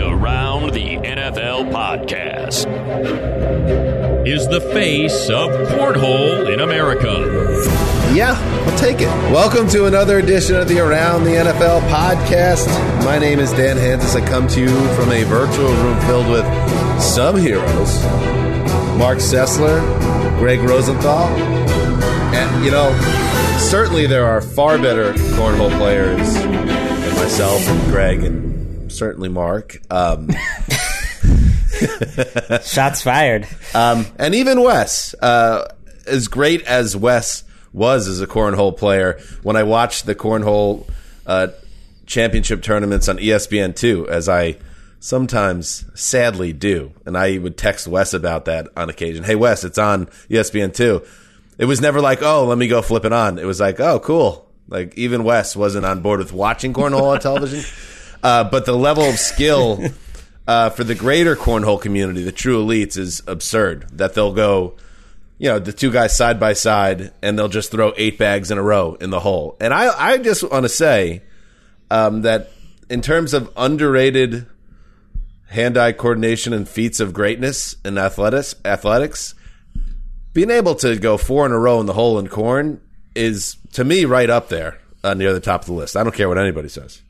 Around the NFL podcast is the face of cornhole in America. Yeah, I'll take it. Welcome to another edition of the Around the NFL podcast. My name is Dan Hansis. I come to you from a virtual room filled with some heroes. Mark Sessler, Greg Rosenthal, and, you know, certainly there are far better cornhole players than myself and Greg and certainly Mark. Shots fired. And even Wes. As great as Wes was as a cornhole player, when I watched the cornhole championship tournaments on ESPN2, as I sometimes sadly do, and I would text Wes about that on occasion. Hey, Wes, it's on ESPN2. It was never like, oh, let me go flip it on. It was like, oh, cool. Like, even Wes wasn't on board with watching cornhole on television. But the level of skill for the greater cornhole community, the true elites, is absurd. That they'll go, you know, the two guys side by side, and they'll just throw 8 bags in a row in the hole. And I just want to say that in terms of underrated hand-eye coordination and feats of greatness in athletics, being able to go 4 in a row in the hole in corn is, to me, right up there near the top of the list. I don't care what anybody says.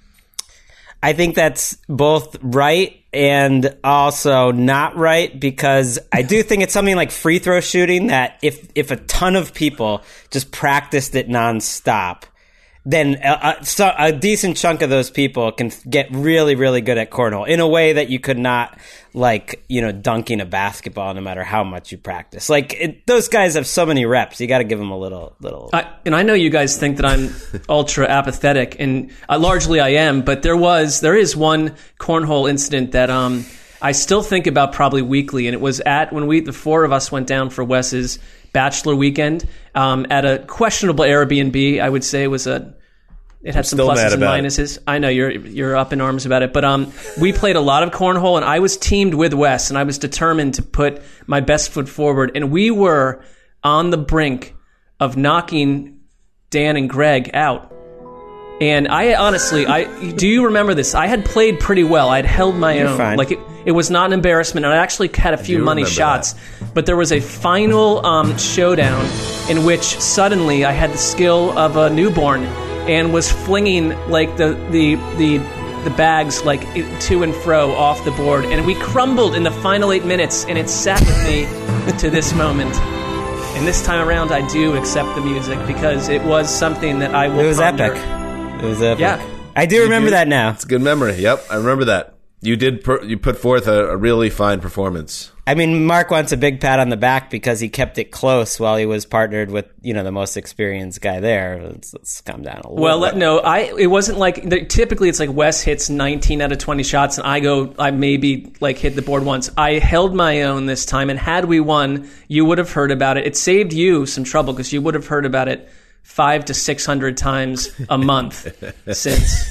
I think that's both right and also not right, because I do think it's something like free throw shooting that if a ton of people just practiced it nonstop, then a decent chunk of those people can get really, really good at cornhole in a way that you could not, like, you know, dunking a basketball no matter how much you practice. Like, those guys have so many reps. You got to give them a little. And I know you guys think that I'm ultra apathetic, and largely I am, but there is one cornhole incident that I still think about probably weekly, and it was when the 4 of us went down for Wes's bachelor weekend at a questionable Airbnb. I would say it had some pluses and minuses. I know you're up in arms about it, but we played a lot of cornhole, and I was teamed with Wes, and I was determined to put my best foot forward, and we were on the brink of knocking Dan and Greg out. And I honestly, do you remember this? I had played pretty well. I'd held my own. Fine. Like it was not an embarrassment, and I actually had a few money shots. But there was a final showdown in which suddenly I had the skill of a newborn and was flinging like the bags like to and fro off the board, and we crumbled in the final 8 minutes, and it sat with me to this moment. And this time around, I do accept the music because it was something that I will. It was ponder. epic. It was epic. Yeah. I do remember that now. It's a good memory. Yep, I remember that. You did. You put forth a really fine performance. I mean, Mark wants a big pat on the back because he kept it close while he was partnered with, you know, the most experienced guy there. Let's calm down a little. Well, it wasn't like typically it's like Wes hits 19 out of 20 shots, and I maybe like hit the board once. I held my own this time, and had we won, you would have heard about it. It saved you some trouble because you would have heard about it 500 to 600 times a month since.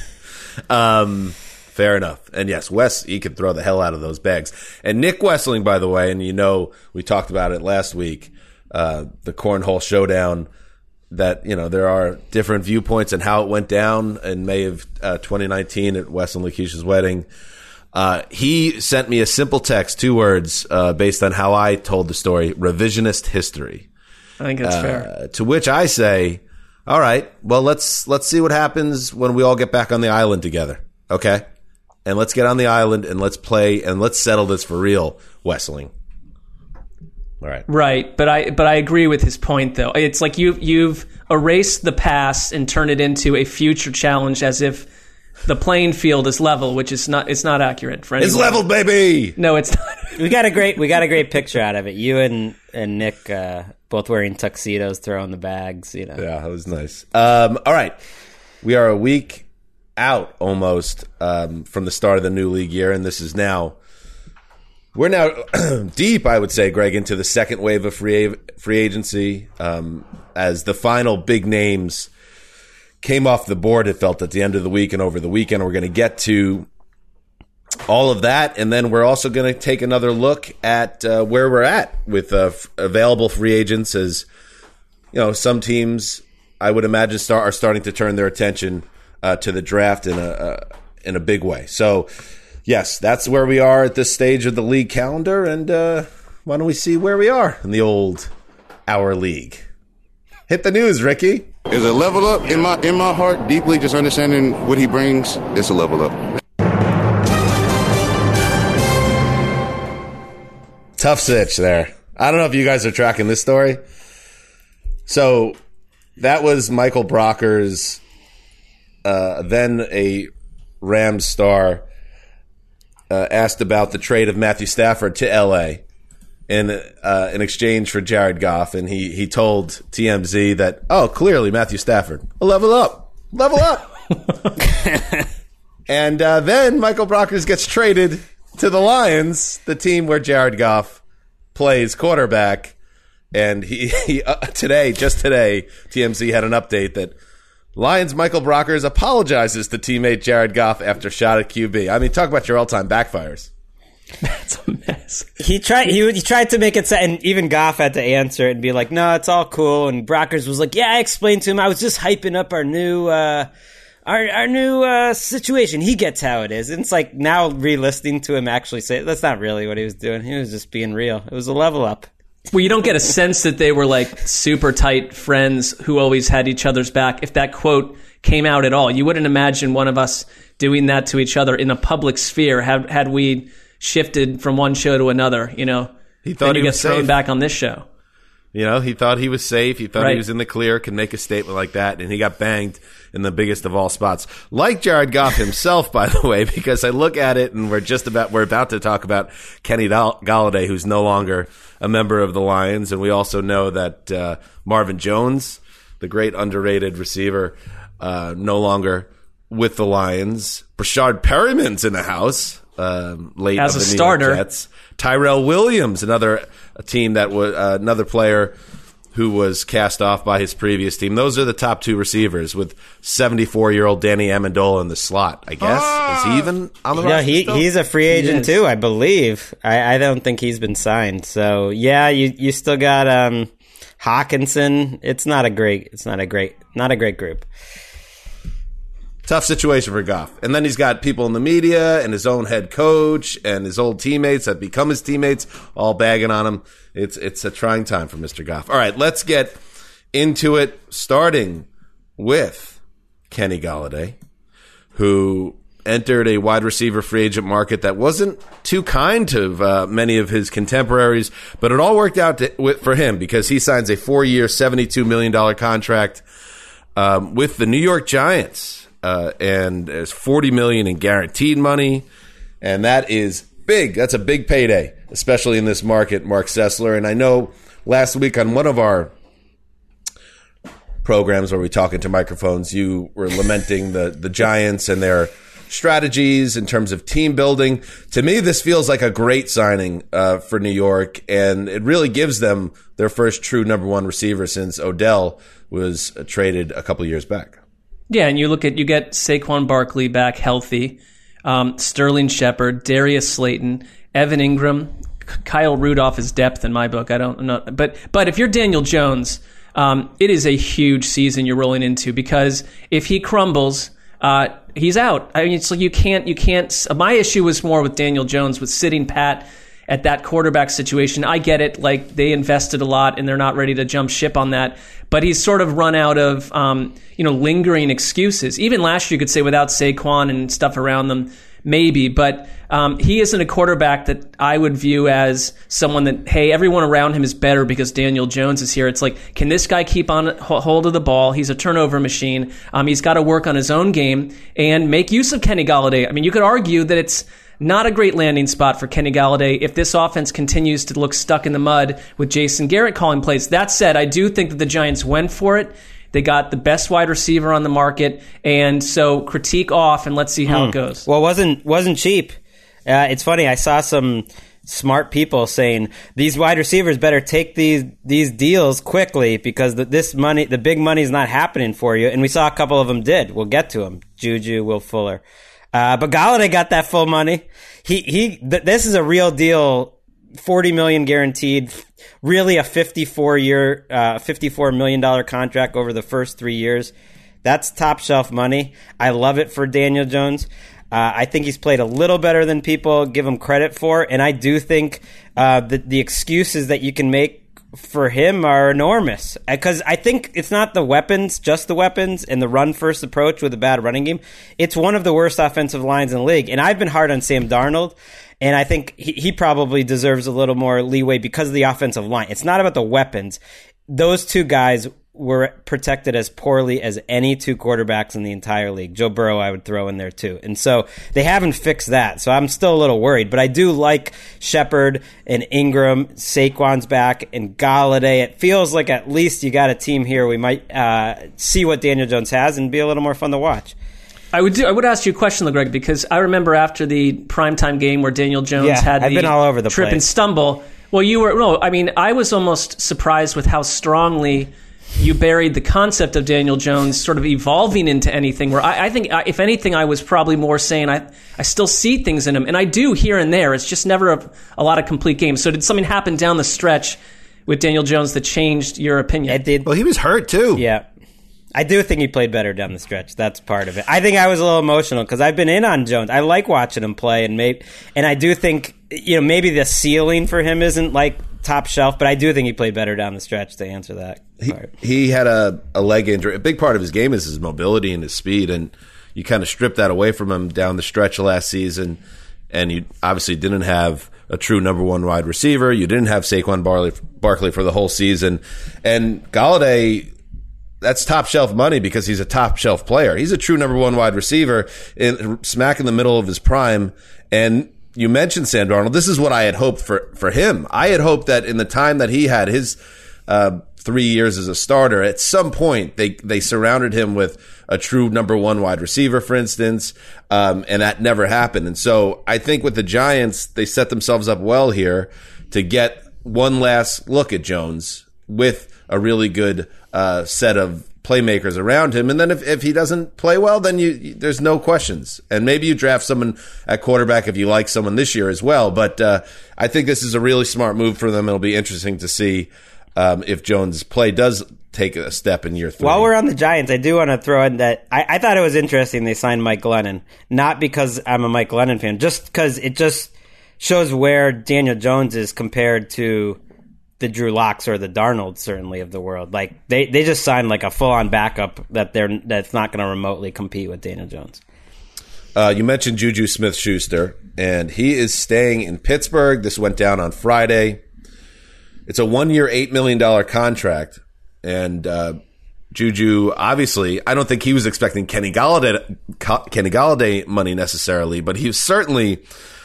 Fair enough. And yes, Wes, he could throw the hell out of those bags. And Nick Wessling, by the way, and you know, we talked about it last week, the Cornhole Showdown, that, you know, there are different viewpoints on how it went down in May of 2019 at Wes and Lakeisha's wedding. He sent me a simple text, 2 words, based on how I told the story: revisionist history. I think that's fair. To which I say, all right, well, let's see what happens when we all get back on the island together. Okay? And let's get on the island and let's play and let's settle this for real, Wessling. All right. Right, but I agree with his point though. It's like you've erased the past and turned it into a future challenge as if the playing field is level, which is not. It's not accurate for anyone. It's leveled, baby. No, it's not. We got a great picture out of it. You and Nick both wearing tuxedos, throwing the bags. You know. Yeah, that was nice. All right, we are a week out almost from the start of the new league year, and we're now deep, I would say, Greg, into the second wave of free agency as the final big names came off the board. It felt at the end of the week and over the weekend. We're going to get to all of that, and then we're also going to take another look at where we're at with available free agents. As you know, some teams, I would imagine, are starting to turn their attention to the draft in a big way. So yes, that's where we are at this stage of the league calendar. And why don't we see where we are in the old Our League? Hit the news, Ricky. Is a level up in my heart, deeply just understanding what he brings. It's a level up. Tough sitch there. I don't know if you guys are tracking this story. So that was Michael Brocker's, then a Rams star, asked about the trade of Matthew Stafford to L.A. in exchange for Jared Goff, and he told TMZ that, oh, clearly Matthew Stafford, level up. And then Michael Brockers gets traded to the Lions, the team where Jared Goff plays quarterback. And he today, TMZ had an update that Lions Michael Brockers apologizes to teammate Jared Goff after shot at QB. I mean, talk about your all-time backfires. That's a mess. He tried to make it sound, and even Goff had to answer it and be like, "No, it's all cool." And Brockers was like, "Yeah, I explained to him. I was just hyping up our new situation. He gets how it is." And it's like now re-listening to him actually say that's not really what he was doing. He was just being real. It was a level up. Well, you don't get a sense that they were like super tight friends who always had each other's back. If that quote came out at all, you wouldn't imagine one of us doing that to each other in a public sphere. Had we shifted from one show to another, you know, he thought he was thrown safe. Back on this show. You know, he thought he was safe. He thought Right. he was in the clear, could make a statement like that, and he got banged in the biggest of all spots. Like Jared Goff himself, by the way, because I look at it and we're about to talk about Kenny Golladay, who's no longer a member of the Lions, and we also know that Marvin Jones, the great underrated receiver, no longer with the Lions. Brashard Perriman's in the house. Late As of a the New starter. York Jets. Tyrell Williams, another team that was another player who was cast off by his previous team. Those are the top two receivers, with 74-year-old Danny Amendola in the slot. I guess is he even on the No, roster still? he's a free agent is. too, I believe. I don't think he's been signed. So yeah, you still got Hawkinson. It's not a great group. Tough situation for Goff. And then he's got people in the media and his own head coach and his old teammates that become his teammates all bagging on him. It's a trying time for Mr. Goff. All right, let's get into it, starting with Kenny Golladay, who entered a wide receiver free agent market that wasn't too kind to many of his contemporaries, but it all worked out for him because he signs a 4-year, $72 million contract with the New York Giants. And there's $40 million in guaranteed money, and that is big. That's a big payday, especially in this market, Mark Sessler. And I know last week on one of our programs where we talk into microphones, you were lamenting the Giants and their strategies in terms of team building. To me, this feels like a great signing for New York, and it really gives them their first true number one receiver since Odell was traded a couple years back. Yeah, and you get Saquon Barkley back healthy, Sterling Shepard, Darius Slayton, Evan Ingram, Kyle Rudolph is depth in my book. I don't know, but if you're Daniel Jones, it is a huge season you're rolling into, because if he crumbles, he's out. I mean, it's like you can't. My issue was more with Daniel Jones, with sitting pat at that quarterback situation. I get it. Like, they invested a lot and they're not ready to jump ship on that. But he's sort of run out of, lingering excuses. Even last year, you could say without Saquon and stuff around them, maybe. But he isn't a quarterback that I would view as someone that, hey, everyone around him is better because Daniel Jones is here. It's like, can this guy keep on hold of the ball? He's a turnover machine. He's got to work on his own game and make use of Kenny Golladay. I mean, you could argue that it's not a great landing spot for Kenny Golladay if this offense continues to look stuck in the mud with Jason Garrett calling plays. That said, I do think that the Giants went for it. They got the best wide receiver on the market, and so critique off and let's see how it goes. Well, it wasn't cheap. It's funny. I saw some smart people saying these wide receivers better take these deals quickly because the big money is not happening for you. And we saw a couple of them did. We'll get to them. Juju, Will Fuller. But Golladay got that full money. This is a real deal. $40 million guaranteed. Really a $54 million contract over the first 3 years. That's top shelf money. I love it for Daniel Jones. I think he's played a little better than people give him credit for, and I do think the excuses that you can make for him are enormous, because I think it's not just the weapons and the run-first approach with a bad running game. It's one of the worst offensive lines in the league, and I've been hard on Sam Darnold, and I think he probably deserves a little more leeway because of the offensive line. It's not about the weapons. Those two guys were protected as poorly as any two quarterbacks in the entire league. Joe Burrow I would throw in there too. And so they haven't fixed that. So I'm still a little worried. But I do like Shepard and Ingram. Saquon's back, and Galladay. It feels like at least you got a team here. We might see what Daniel Jones has and be a little more fun to watch. I would ask you a question, Greg, because I remember after the primetime game where Daniel Jones had I've been all over the trip place. and stumble. Well, I was almost surprised with how strongly you buried the concept of Daniel Jones sort of evolving into anything, where I think, if anything, I was probably more saying I still see things in him, and I do here and there. It's just never a lot of complete games. So did something happen down the stretch with Daniel Jones that changed your opinion? It did. Well, he was hurt too. Yeah. I do think he played better down the stretch. That's part of it. I think I was a little emotional because I've been in on Jones. I like watching him play, and I do think maybe the ceiling for him isn't like top shelf, but I do think he played better down the stretch to answer that part. He had a leg injury. A big part of his game is his mobility and his speed, and you kind of stripped that away from him down the stretch last season, and you obviously didn't have a true number one wide receiver. You didn't have Saquon Barkley for the whole season, and Galladay, that's top shelf money because he's a top shelf player. He's a true number one wide receiver smack in the middle of his prime. And you mentioned Sam Darnold. This is what I had hoped for him. I had hoped that in the time that he had his 3 years as a starter, at some point they surrounded him with a true number one wide receiver, for instance, and that never happened. And so I think with the Giants, they set themselves up well here to get one last look at Jones with a really good set of playmakers around him. And then if he doesn't play well, then there's no questions. And maybe you draft someone at quarterback if you like someone this year as well. But I think this is a really smart move for them. It'll be interesting to see if Jones' play does take a step in year 3. While we're on the Giants, I do want to throw in that I thought it was interesting they signed Mike Glennon. Not because I'm a Mike Glennon fan, just because it just shows where Daniel Jones is compared to the Drew Locks or the Darnold, certainly, of the world. Like they just signed like a full-on backup that's not going to remotely compete with Daniel Jones. You mentioned Juju Smith-Schuster, and he is staying in Pittsburgh. This went down on Friday. It's a 1-year, $8 million contract, and Juju, obviously, I don't think he was expecting Kenny Galladay money necessarily, but he was certainly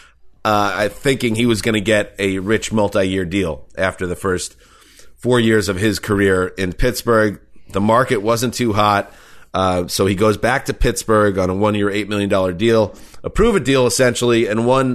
thinking he was going to get a rich multi-year deal after the first 4 years of his career in Pittsburgh. The market wasn't too hot, so he goes back to Pittsburgh on a 1-year, $8 million deal, a prove-it deal essentially, and one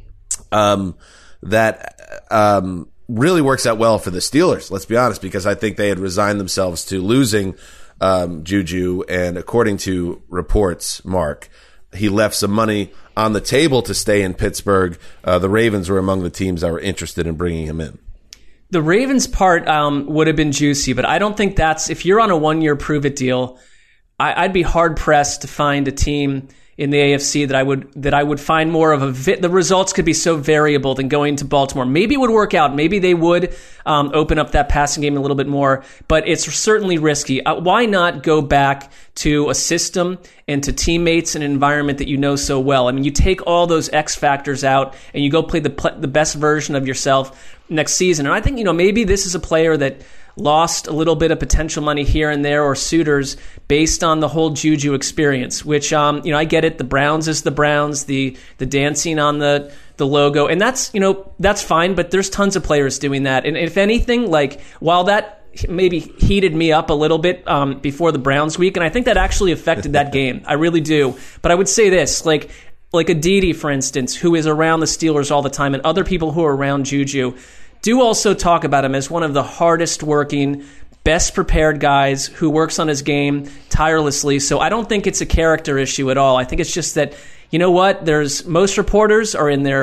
that really works out well for the Steelers, let's be honest, because I think they had resigned themselves to losing Juju, and according to reports, Mark, he left some money on the table to stay in Pittsburgh. The Ravens were among the teams that were interested in bringing him in. The Ravens part would have been juicy, but I don't think that's, if you're on a 1-year prove-it deal, I'd be hard-pressed to find a team in the AFC that I would find more of the results could be so variable than going to Baltimore. Maybe it would work out. Maybe they would open up that passing game a little bit more, but it's certainly risky. Why not go back to a system and to teammates and an environment that you know so well? I mean, you take all those X factors out and you go play the best version of yourself next season. And I think, maybe this is a player that lost a little bit of potential money here and there, or suitors, based on the whole Juju experience, which, I get it. The Browns is the Browns, the dancing on the logo, and that's fine, but there's tons of players doing that. And if anything, while that maybe heated me up a little bit before the Browns week, and I think that actually affected that game. I really do. But I would say this, like Aditi, for instance, who is around the Steelers all the time, and other people who are around Juju, do also talk about him as one of the hardest working, best prepared guys who works on his game tirelessly. So I don't think it's a character issue at all. I think it's just that, most reporters are in their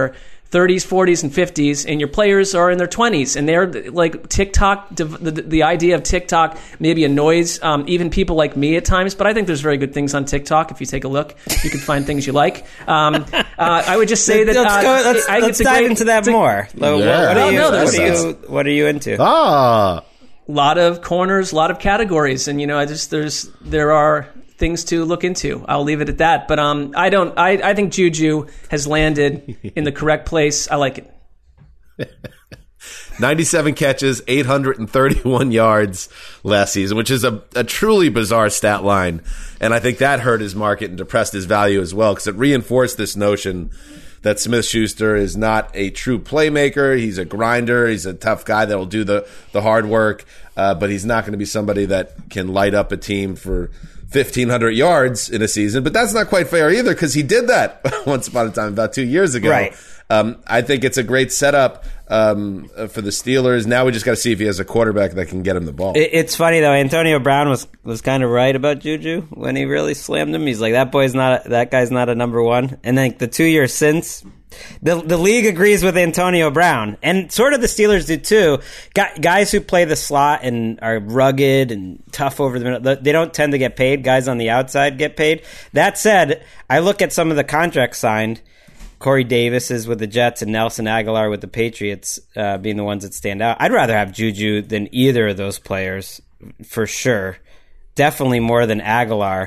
30s, 40s, and 50s, and your players are in their 20s, and they're like TikTok. The idea of TikTok maybe annoys even people like me at times, but I think there's very good things on TikTok. If you take a look, you can find things you like. I would just say that let's dive into that more. What are you into? A lot of corners, a lot of categories, and there are things to look into. I'll leave it at that. But I think Juju has landed in the correct place. I like it. 97 catches, 831 yards last season, which is a truly bizarre stat line. And I think that hurt his market and depressed his value as well, because it reinforced this notion that Smith-Schuster is not a true playmaker. He's a grinder. He's a tough guy that will do the hard work, but he's not going to be somebody that can light up a team for 1,500 yards in a season. But that's not quite fair either, because he did that once upon a time, about 2 years ago. Right. I think it's a great setup for the Steelers. Now we just got to see if he has a quarterback that can get him the ball. It's funny, though. Antonio Brown was kind of right about Juju when he really slammed him. He's like, that guy's not a number one. And then the 2 years since, the league agrees with Antonio Brown. And sort of the Steelers do, too. Guys who play the slot and are rugged and tough over the middle, they don't tend to get paid. Guys on the outside get paid. That said, I look at some of the contracts signed. Corey Davis is with the Jets and Nelson Aguilar with the Patriots being the ones that stand out. I'd rather have Juju than either of those players, for sure. Definitely more than Aguilar,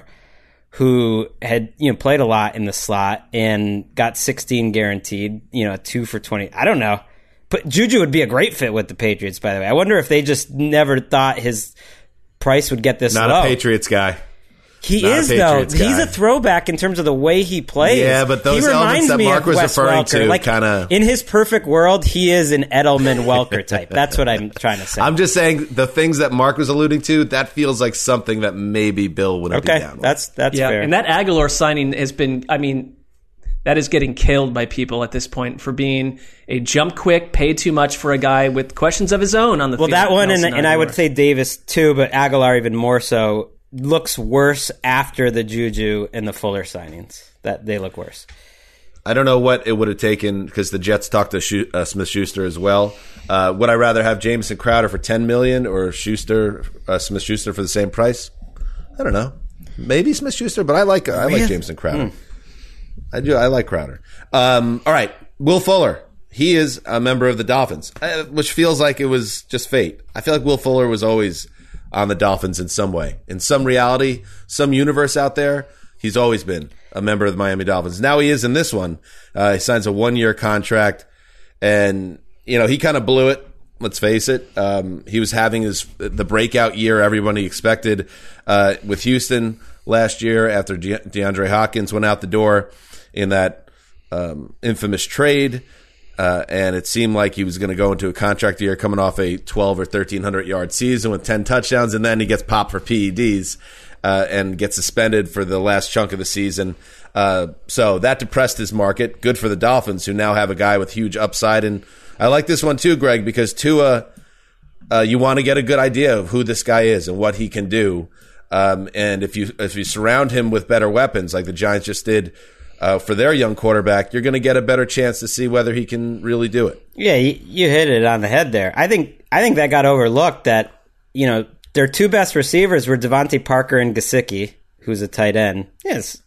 who had played a lot in the slot and got 16 guaranteed, 2 for 20. I don't know. But Juju would be a great fit with the Patriots, by the way. I wonder if they just never thought his price would get this low. Not a Patriots guy. He is, though. He's a throwback in terms of the way he plays. Yeah, but those elements that Mark was referring to kind of... In his perfect world, he is an Edelman-Welker type. That's what I'm trying to say. I'm just saying the things that Mark was alluding to, that feels like something that maybe Bill wouldn't be down with. That's fair. And that Aguilar signing has been, that is getting killed by people at this point for being a jump quick, paid too much for a guy with questions of his own on the field. Well, that one, and I would say Davis too, but Aguilar even more so, looks worse after the Juju and the Fuller signings. That they look worse. I don't know what it would have taken, because the Jets talked to Smith-Schuster as well. Would I rather have Jamison Crowder for $10 million or Smith-Schuster for the same price? I don't know. Maybe Smith-Schuster, but I like Jamison Crowder. I do. I like Crowder. All right, Will Fuller. He is a member of the Dolphins, which feels like it was just fate. I feel like Will Fuller was always on the Dolphins in some way. In some reality, some universe out there, he's always been a member of the Miami Dolphins. Now he is in this one. He signs a 1-year contract, and he kind of blew it. Let's face it. He was having the breakout year everybody expected with Houston last year after DeAndre Hopkins went out the door in that infamous trade. And it seemed like he was going to go into a contract year coming off a 12 or 1,300 yard season with 10 touchdowns, and then he gets popped for PEDs and gets suspended for the last chunk of the season. So that depressed his market. Good for the Dolphins, who now have a guy with huge upside. And I like this one too, Greg, because Tua, you want to get a good idea of who this guy is and what he can do. And if you surround him with better weapons, like the Giants just did, for their young quarterback, you're going to get a better chance to see whether he can really do it. Yeah, you hit it on the head there. I think that got overlooked, that their two best receivers were Devontae Parker and Gesicki, who's a tight end. Yes,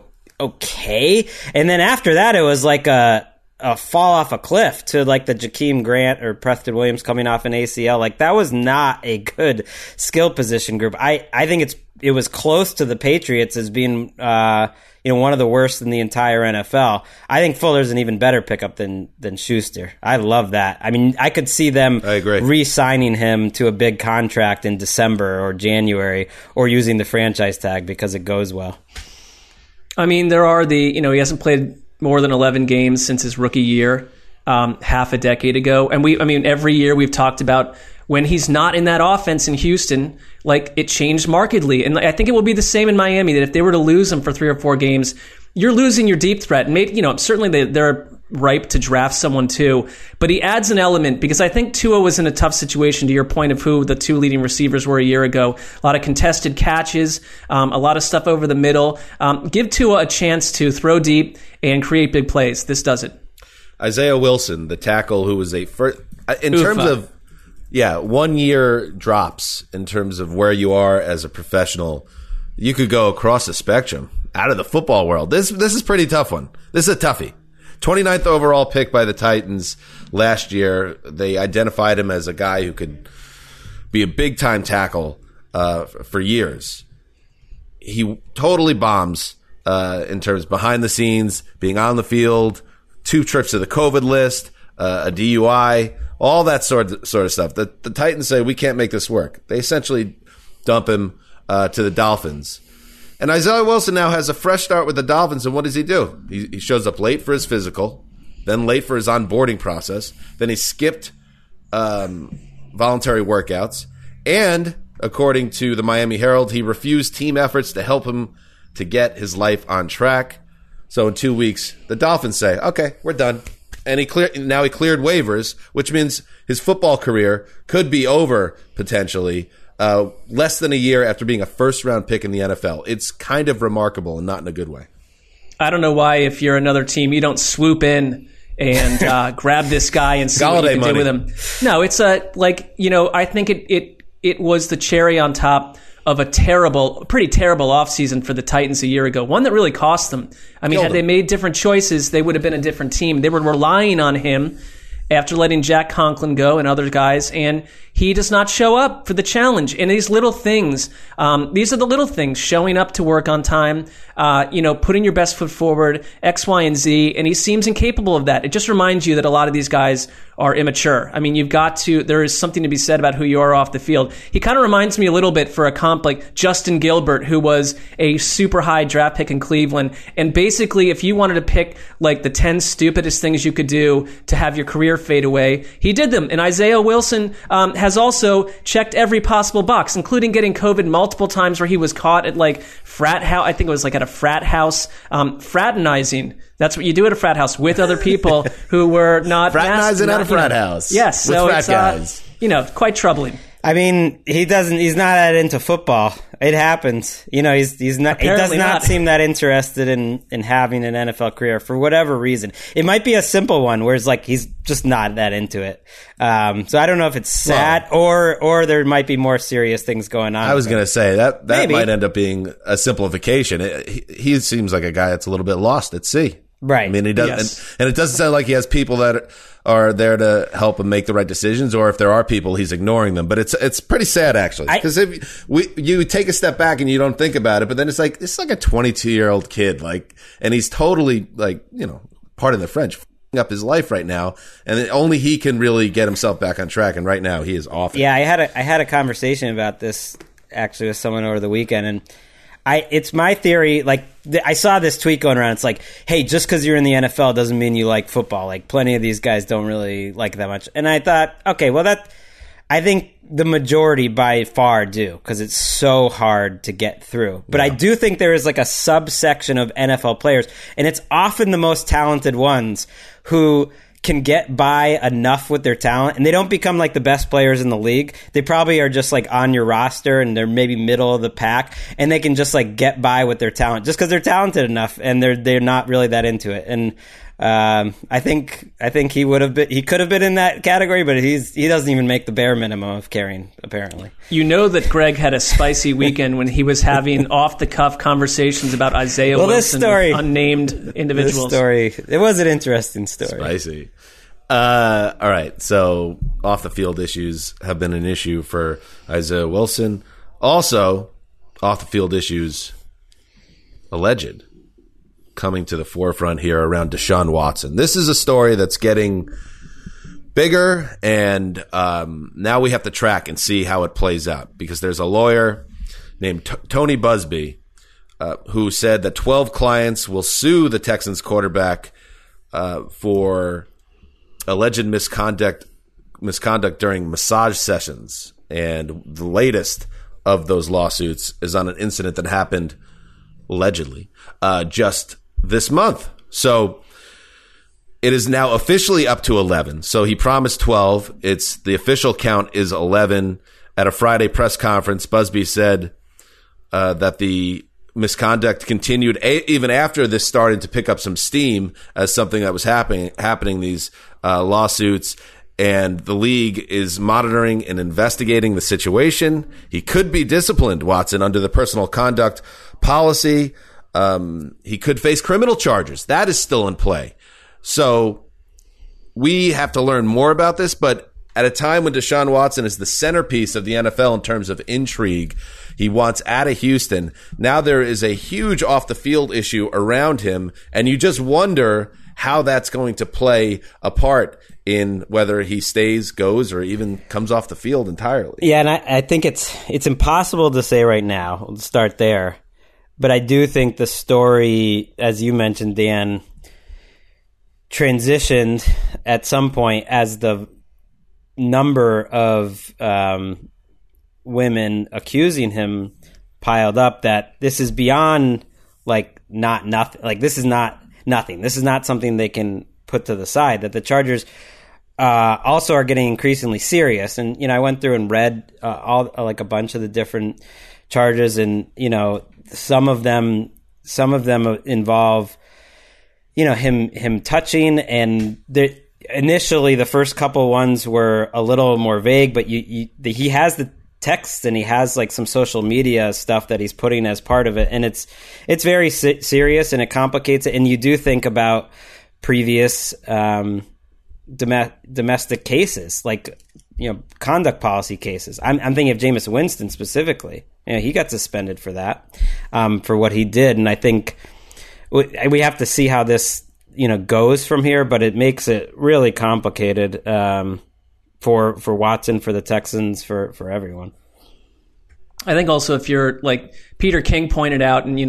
okay. And then after that, it was like a fall off a cliff to like the Jakeem Grant or Preston Williams coming off an ACL. Like, that was not a good skill position group. I think it was close to the Patriots as being one of the worst in the entire NFL. I think Fuller's an even better pickup than Schuster. I love that. I mean, I could see them re-signing him to a big contract in December or January, or using the franchise tag because it goes well. I mean, there are he hasn't played more than 11 games since his rookie year, half a decade ago. And every year we've talked about when he's not in that offense in Houston, like, it changed markedly. And I think it will be the same in Miami, that if they were to lose him for 3 or 4 games, you're losing your deep threat. And maybe, certainly they're ripe to draft someone too. But he adds an element, because I think Tua was in a tough situation, to your point of who the 2 leading receivers were a year ago. A lot of contested catches, a lot of stuff over the middle. Give Tua a chance to throw deep and create big plays. This does it. Isaiah Wilson, the tackle who was terms of 1 year drops in terms of where you are as a professional, you could go across the spectrum out of the football world. This is a pretty tough one. This is a toughie. 29th overall pick by the Titans last year. They identified him as a guy who could be a big time tackle for years. He totally bombs in terms of behind the scenes, being on the field, 2 trips to the COVID list, a DUI, all that sort of stuff. The Titans say, we can't make this work. They essentially dump him to the Dolphins. And Isaiah Wilson now has a fresh start with the Dolphins, and what does he do? He shows up late for his physical, then late for his onboarding process, then he skipped voluntary workouts, and according to the Miami Herald, he refused team efforts to help him to get his life on track. So in 2 weeks, the Dolphins say, okay, we're done. And he cleared waivers, which means his football career could be over potentially less than a year after being a first-round pick in the NFL. It's kind of remarkable and not in a good way. I don't know why, if you're another team, you don't swoop in and grab this guy and see what you can do with him. No, it's I think it was the cherry on top of a pretty terrible offseason for the Titans a year ago, one that really cost them. I mean, had they made different choices, they would have been a different team. They were relying on him after letting Jack Conklin go and other guys, and he does not show up for the challenge. And these little things, these are the little things, showing up to work on time, putting your best foot forward, X, Y, and Z, and he seems incapable of that. It just reminds you that a lot of these guys are immature. I mean, there is something to be said about who you are off the field. He kind of reminds me a little bit for a comp like Justin Gilbert, who was a super high draft pick in Cleveland. And basically, if you wanted to pick like the 10 stupidest things you could do to have your career fade away, he did them. And Isaiah Wilson has also checked every possible box, including getting COVID multiple times where he was caught at like frat house. I think it was like at a frat house, fraternizing. That's what you do at a frat house with other people who were not fraternizing at a frat house. Yes, with so frat it's guys. Quite troubling. I mean, he's not that into football. It happens. He's not. He does not seem that interested in having an NFL career for whatever reason. It might be a simple one where it's like he's just not that into it. So I don't know if it's sad or there might be more serious things going on. I was going to say that might end up being a simplification. He seems like a guy that's a little bit lost at sea. Right. I mean, he does, and it doesn't sound like he has people that are there to help him make the right decisions, or if there are people, he's ignoring them. But it's pretty sad, actually, because if you take a step back and you don't think about it, but then it's like a 22-year-old kid, and he's totally pardon the French, f***ing up his life right now, and only he can really get himself back on track. And right now, he is off. Yeah, I had a conversation about this actually with someone over the weekend, and it's my theory, I saw this tweet going around. It's like, hey, just because you're in the NFL doesn't mean you like football. Like, plenty of these guys don't really like it that much. And I thought, okay, well, I think the majority by far do, because it's so hard to get through. But I do think there is a subsection of NFL players, and it's often the most talented ones who can get by enough with their talent, and they don't become the best players in the league. They probably are just on your roster, and they're maybe middle of the pack, and they can just get by with their talent just because they're talented enough, and they're not really that into it. And I think he could have been in that category, but he doesn't even make the bare minimum of caring, apparently. You know that Greg had a spicy weekend when he was having off the cuff conversations about Isaiah Wilson with unnamed individuals. This story, it was an interesting story. Spicy. All right, so off the field issues have been an issue for Isaiah Wilson. Also, off the field issues alleged coming to the forefront here around Deshaun Watson. This is a story that's getting bigger, and now we have to track and see how it plays out, because there's a lawyer named Tony Busby who said that 12 clients will sue the Texans quarterback for alleged misconduct during massage sessions. And the latest of those lawsuits is on an incident that happened allegedly just this month. So it is now officially up to 11. So he promised 12. The official count is 11. At a Friday press conference, Busby said that the misconduct continued even after this started to pick up some steam as something that was happening, these lawsuits. And the league is monitoring and investigating the situation. He could be disciplined, Watson, under the personal conduct policy. He could face criminal charges. That is still in play. So we have to learn more about this, but at a time when Deshaun Watson is the centerpiece of the NFL in terms of intrigue, he wants out of Houston. Now there is a huge off-the-field issue around him, and you just wonder how that's going to play a part in whether he stays, goes, or even comes off the field entirely. Yeah, and I think it's impossible to say right now. We'll start there. But I do think the story, as you mentioned, Dan, transitioned at some point as the number of women accusing him piled up, that this is beyond not nothing. Like, this is not nothing. This is not something they can put to the side, that the Chargers also are getting increasingly serious. And, I went through and read a bunch of the different charges, and, some of them involve, him touching, and initially the first couple ones were a little more vague, but he has the texts and he has some social media stuff that he's putting as part of it, and it's very serious, and it complicates it. And you do think about previous domestic cases, conduct policy cases. I'm thinking of Jameis Winston specifically. He got suspended for that, for what he did, and I think we have to see how this goes from here. But it makes it really complicated for Watson, for the Texans, for everyone. I think also, if you're like Peter King pointed out, and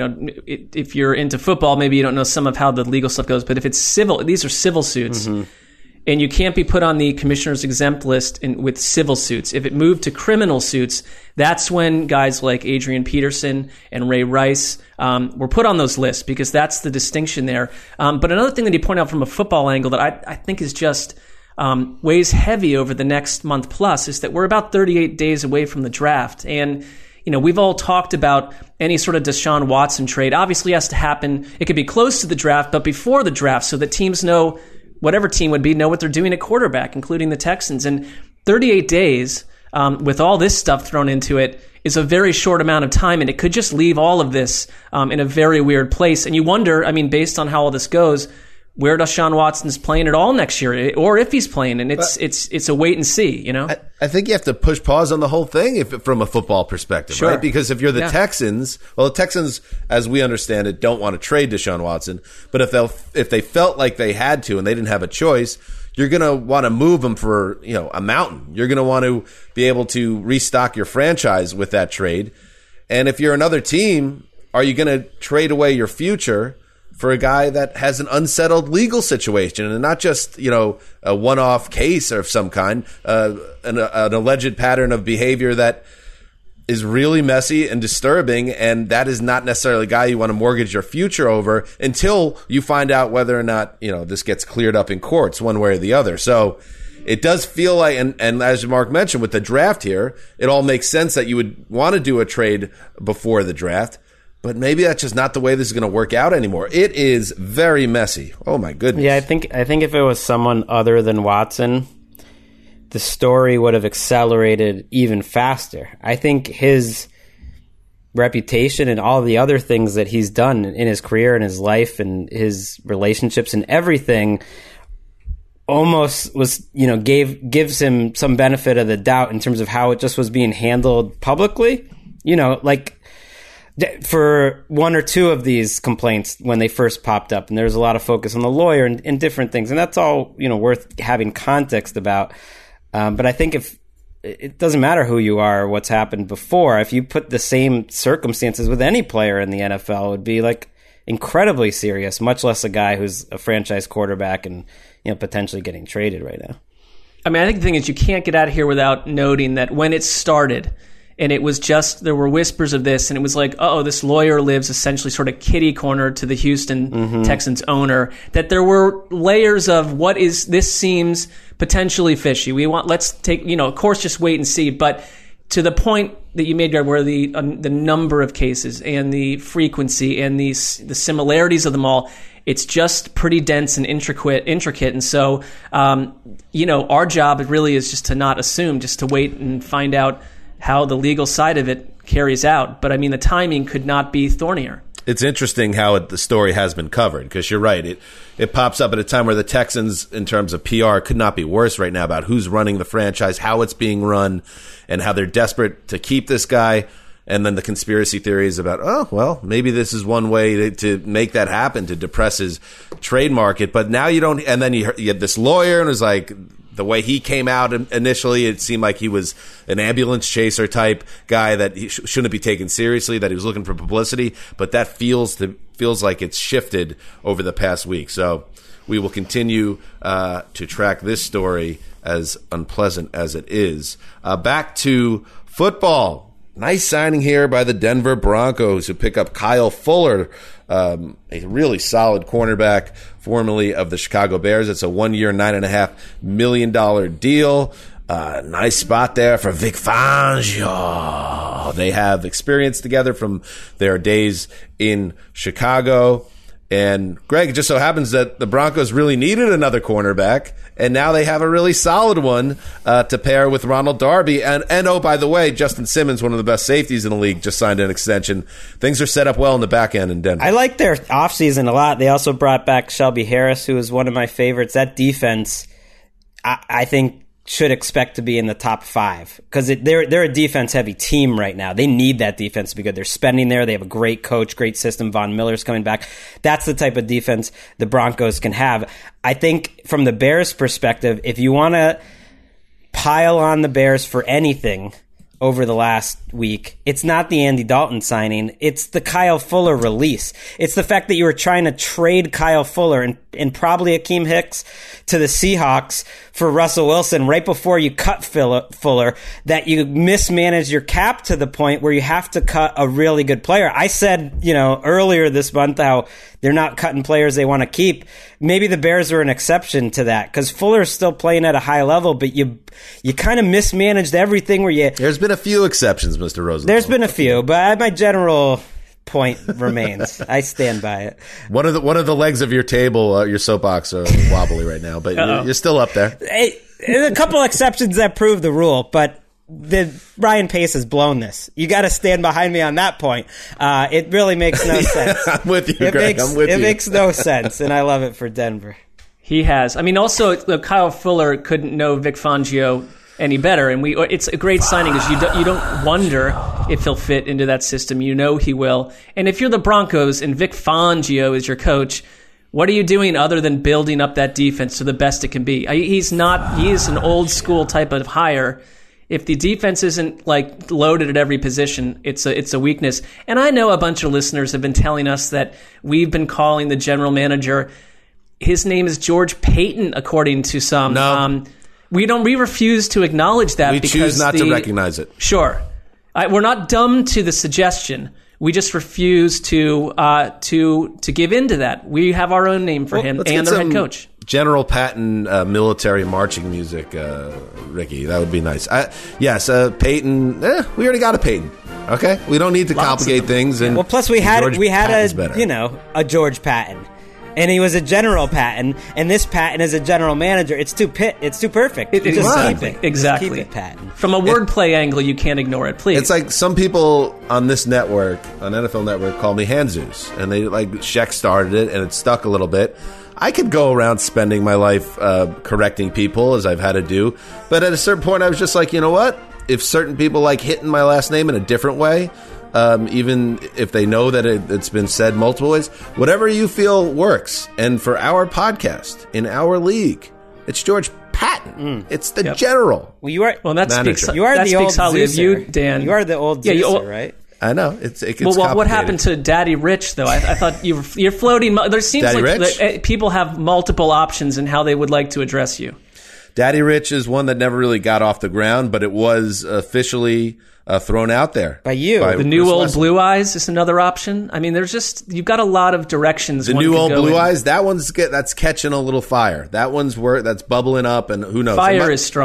if you're into football, maybe you don't know some of how the legal stuff goes, but if it's civil, these are civil suits. Mm-hmm. And you can't be put on the commissioner's exempt list with civil suits. If it moved to criminal suits, that's when guys like Adrian Peterson and Ray Rice were put on those lists, because that's the distinction there. But another thing that he pointed out from a football angle that I think is just weighs heavy over the next month plus is that we're about 38 days away from the draft. And we've all talked about any sort of Deshaun Watson trade obviously has to happen. It could be close to the draft, but before the draft, so that teams know, whatever team would be, know what they're doing at quarterback, including the Texans. And 38 days, with all this stuff thrown into it, is a very short amount of time, and it could just leave all of this in a very weird place. And you wonder, based on how all this goes, where Deshaun Watson's playing at all next year, or if he's playing, and it's a wait and see. I think you have to push pause on the whole thing from a football perspective, sure. Right? Because if you're the Texans, well, the Texans, as we understand it, don't want to trade Deshaun Watson. But if they felt like they had to and they didn't have a choice, you're going to want to move him for a mountain. You're going to want to be able to restock your franchise with that trade. And if you're another team, are you going to trade away your future for a guy that has an unsettled legal situation, and not just, a one-off case of some kind, an alleged pattern of behavior that is really messy and disturbing, and that is not necessarily a guy you want to mortgage your future over until you find out whether or not, this gets cleared up in courts one way or the other. So it does feel like, and as Mark mentioned, with the draft here, it all makes sense that you would want to do a trade before the draft. But maybe that's just not the way this is going to work out anymore. It is very messy. Oh, my goodness. Yeah, I think if it was someone other than Watson, the story would have accelerated even faster. I think his reputation and all the other things that he's done in his career and his life and his relationships and everything almost was, gives him some benefit of the doubt in terms of how it just was being handled publicly. For one or two of these complaints when they first popped up, and there was a lot of focus on the lawyer and different things, and that's all worth having context about. But I think if it doesn't matter who you are or what's happened before, if you put the same circumstances with any player in the NFL, it would be incredibly serious, much less a guy who's a franchise quarterback and potentially getting traded right now. I think the thing is, you can't get out of here without noting that when it started, and it was just, there were whispers of this, and it was like, this lawyer lives essentially sort of kitty corner to the Houston Texans owner, that there were layers of this seems potentially fishy. Let's take, of course, just wait and see. But to the point that you made, Greg, where the number of cases and the frequency and the similarities of them all, it's just pretty dense and intricate. And so, our job really is just to not assume, just to wait and find out how the legal side of it carries out. But I mean, the timing could not be thornier. It's interesting how the story has been covered, because you're right. It pops up at a time where the Texans, in terms of PR, could not be worse right now about who's running the franchise, how it's being run, and how they're desperate to keep this guy. And then the conspiracy theories about, maybe this is one way to make that happen, to depress his trade market. But now you don't. And then you had this lawyer, and it was like, the way he came out initially, it seemed like he was an ambulance chaser type guy that he shouldn't be taken seriously, that he was looking for publicity. But that feels like it's shifted over the past week. So we will continue to track this story, as unpleasant as it is. Back to football. Nice signing here by the Denver Broncos, who pick up Kyle Fuller, a really solid cornerback, formerly of the Chicago Bears. It's a 1-year, $9.5 million deal. Nice spot there for Vic Fangio. They have experience together from their days in Chicago. And, Greg, it just so happens that the Broncos really needed another cornerback, and now they have a really solid one to pair with Ronald Darby. And oh, by the way, Justin Simmons, one of the best safeties in the league, just signed an extension. Things are set up well in the back end in Denver. I like their offseason a lot. They also brought back Shelby Harris, who is one of my favorites. That defense, I think, should expect to be in the top 5, because they're a defense-heavy team right now. They need that defense to be good. They're spending there. They have a great coach, great system. Von Miller's coming back. That's the type of defense the Broncos can have. I think from the Bears' perspective, if you want to pile on the Bears for anything over the last week, it's not the Andy Dalton signing. It's the Kyle Fuller release. It's the fact that you were trying to trade Kyle Fuller and probably Akeem Hicks to the Seahawks for Russell Wilson right before you cut Fuller, that you mismanaged your cap to the point where you have to cut a really good player. I said, earlier this month how they're not cutting players they want to keep. Maybe the Bears are an exception to that, because Fuller's still playing at a high level, but you kind of mismanaged everything where There's been a few exceptions, Mr. Rosenthal. There's been a few, but my general point remains. I stand by it. One of the legs of your table, your soapbox, are wobbly right now, but you're still up there. There's a couple exceptions that prove the rule, but Ryan Pace has blown this. You got to stand behind me on that point. It really makes no sense. I'm with you, Greg. It makes no sense, and I love it for Denver. He has. I mean, also, Kyle Fuller couldn't know Vic Fangio any better, and it's a great signing because you don't wonder if he'll fit into that system. You know he will. And if you're the Broncos and Vic Fangio is your coach, what are you doing other than building up that defense to the best it can be? He is an old school type of hire. If the defense isn't like loaded at every position, it's a weakness. And I know a bunch of listeners have been telling us that we've been calling the general manager. His name is George Payton, according to some. No. We refuse to acknowledge that. We choose not to recognize it. Sure, we're not dumb to the suggestion. We just refuse to give in to that. We have our own name for him and their head coach. General Patton military marching music, Ricky. That would be nice. Yes, Peyton. We already got a Peyton. Okay, we don't need to complicate things. And plus we had a George Patton, and he was a General Patton, and this Patton is a general manager. It's too perfect. Keep it. Exactly. Keep it, Patton. From a wordplay angle, you can't ignore it. Please. It's like some people on this network, on NFL Network, call me Hanzus, and they Sheck started it, and it stuck a little bit. I could go around spending my life correcting people, as I've had to do. But at a certain point, I was just like, you know what? If certain people like hitting my last name in a different way, even if they know that it's been said multiple ways, whatever you feel works. And for our podcast, in our league, it's George Patton. It's the general. Well, that speaks highly of you, Dan. You are the old Zeuser, right? I know. It gets what happened to Daddy Rich, though? I thought you're floating. There seems Daddy like people have multiple options in how they would like to address you. Daddy Rich is one that never really got off the ground, but it was officially thrown out there by you. The new old Blue Eyes is another option. I mean, you've got a lot of directions. The new old Blue Eyes, that's catching a little fire. That one's that's bubbling up, and who knows? Fire is strong.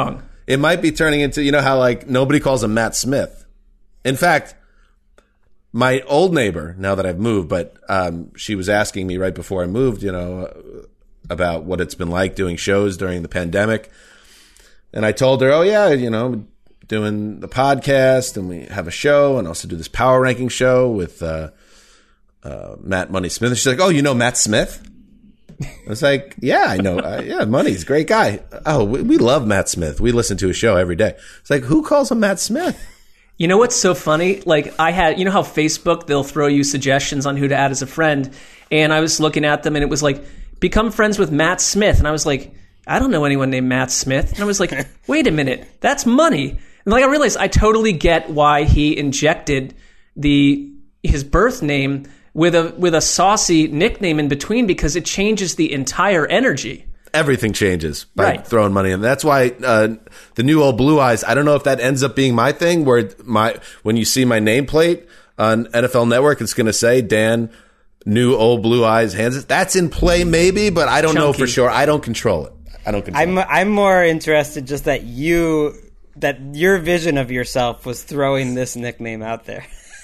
it might be turning into, you know how like nobody calls him Matt Smith. In fact, my old neighbor, now that I've moved, but she was asking me right before I moved, about what it's been like doing shows during the pandemic. And I told her, oh yeah, doing the podcast, and we have a show, and also do this power ranking show with Matt Money Smith. And she's like, oh, you know Matt Smith? I was like, yeah, I know. Yeah, Money's a great guy. Oh, we love Matt Smith. We listen to his show every day. It's like, who calls him Matt Smith? You know what's so funny? Like you know how Facebook, they'll throw you suggestions on who to add as a friend. And I was looking at them and it was like, become friends with Matt Smith. And I was like, I don't know anyone named Matt Smith. And I was like, wait a minute, that's Money. And like I realized I totally get why he injected his birth name with a saucy nickname in between, because it changes the entire energy. Everything changes by throwing money in. That's why the new old Blue Eyes, I don't know if that ends up being my thing, where when you see my nameplate on NFL Network, it's going to say Dan New Old Blue Eyes Hands. That's in play maybe, but I don't know for sure. I don't control it. I'm more interested just that your vision of yourself was throwing this nickname out there.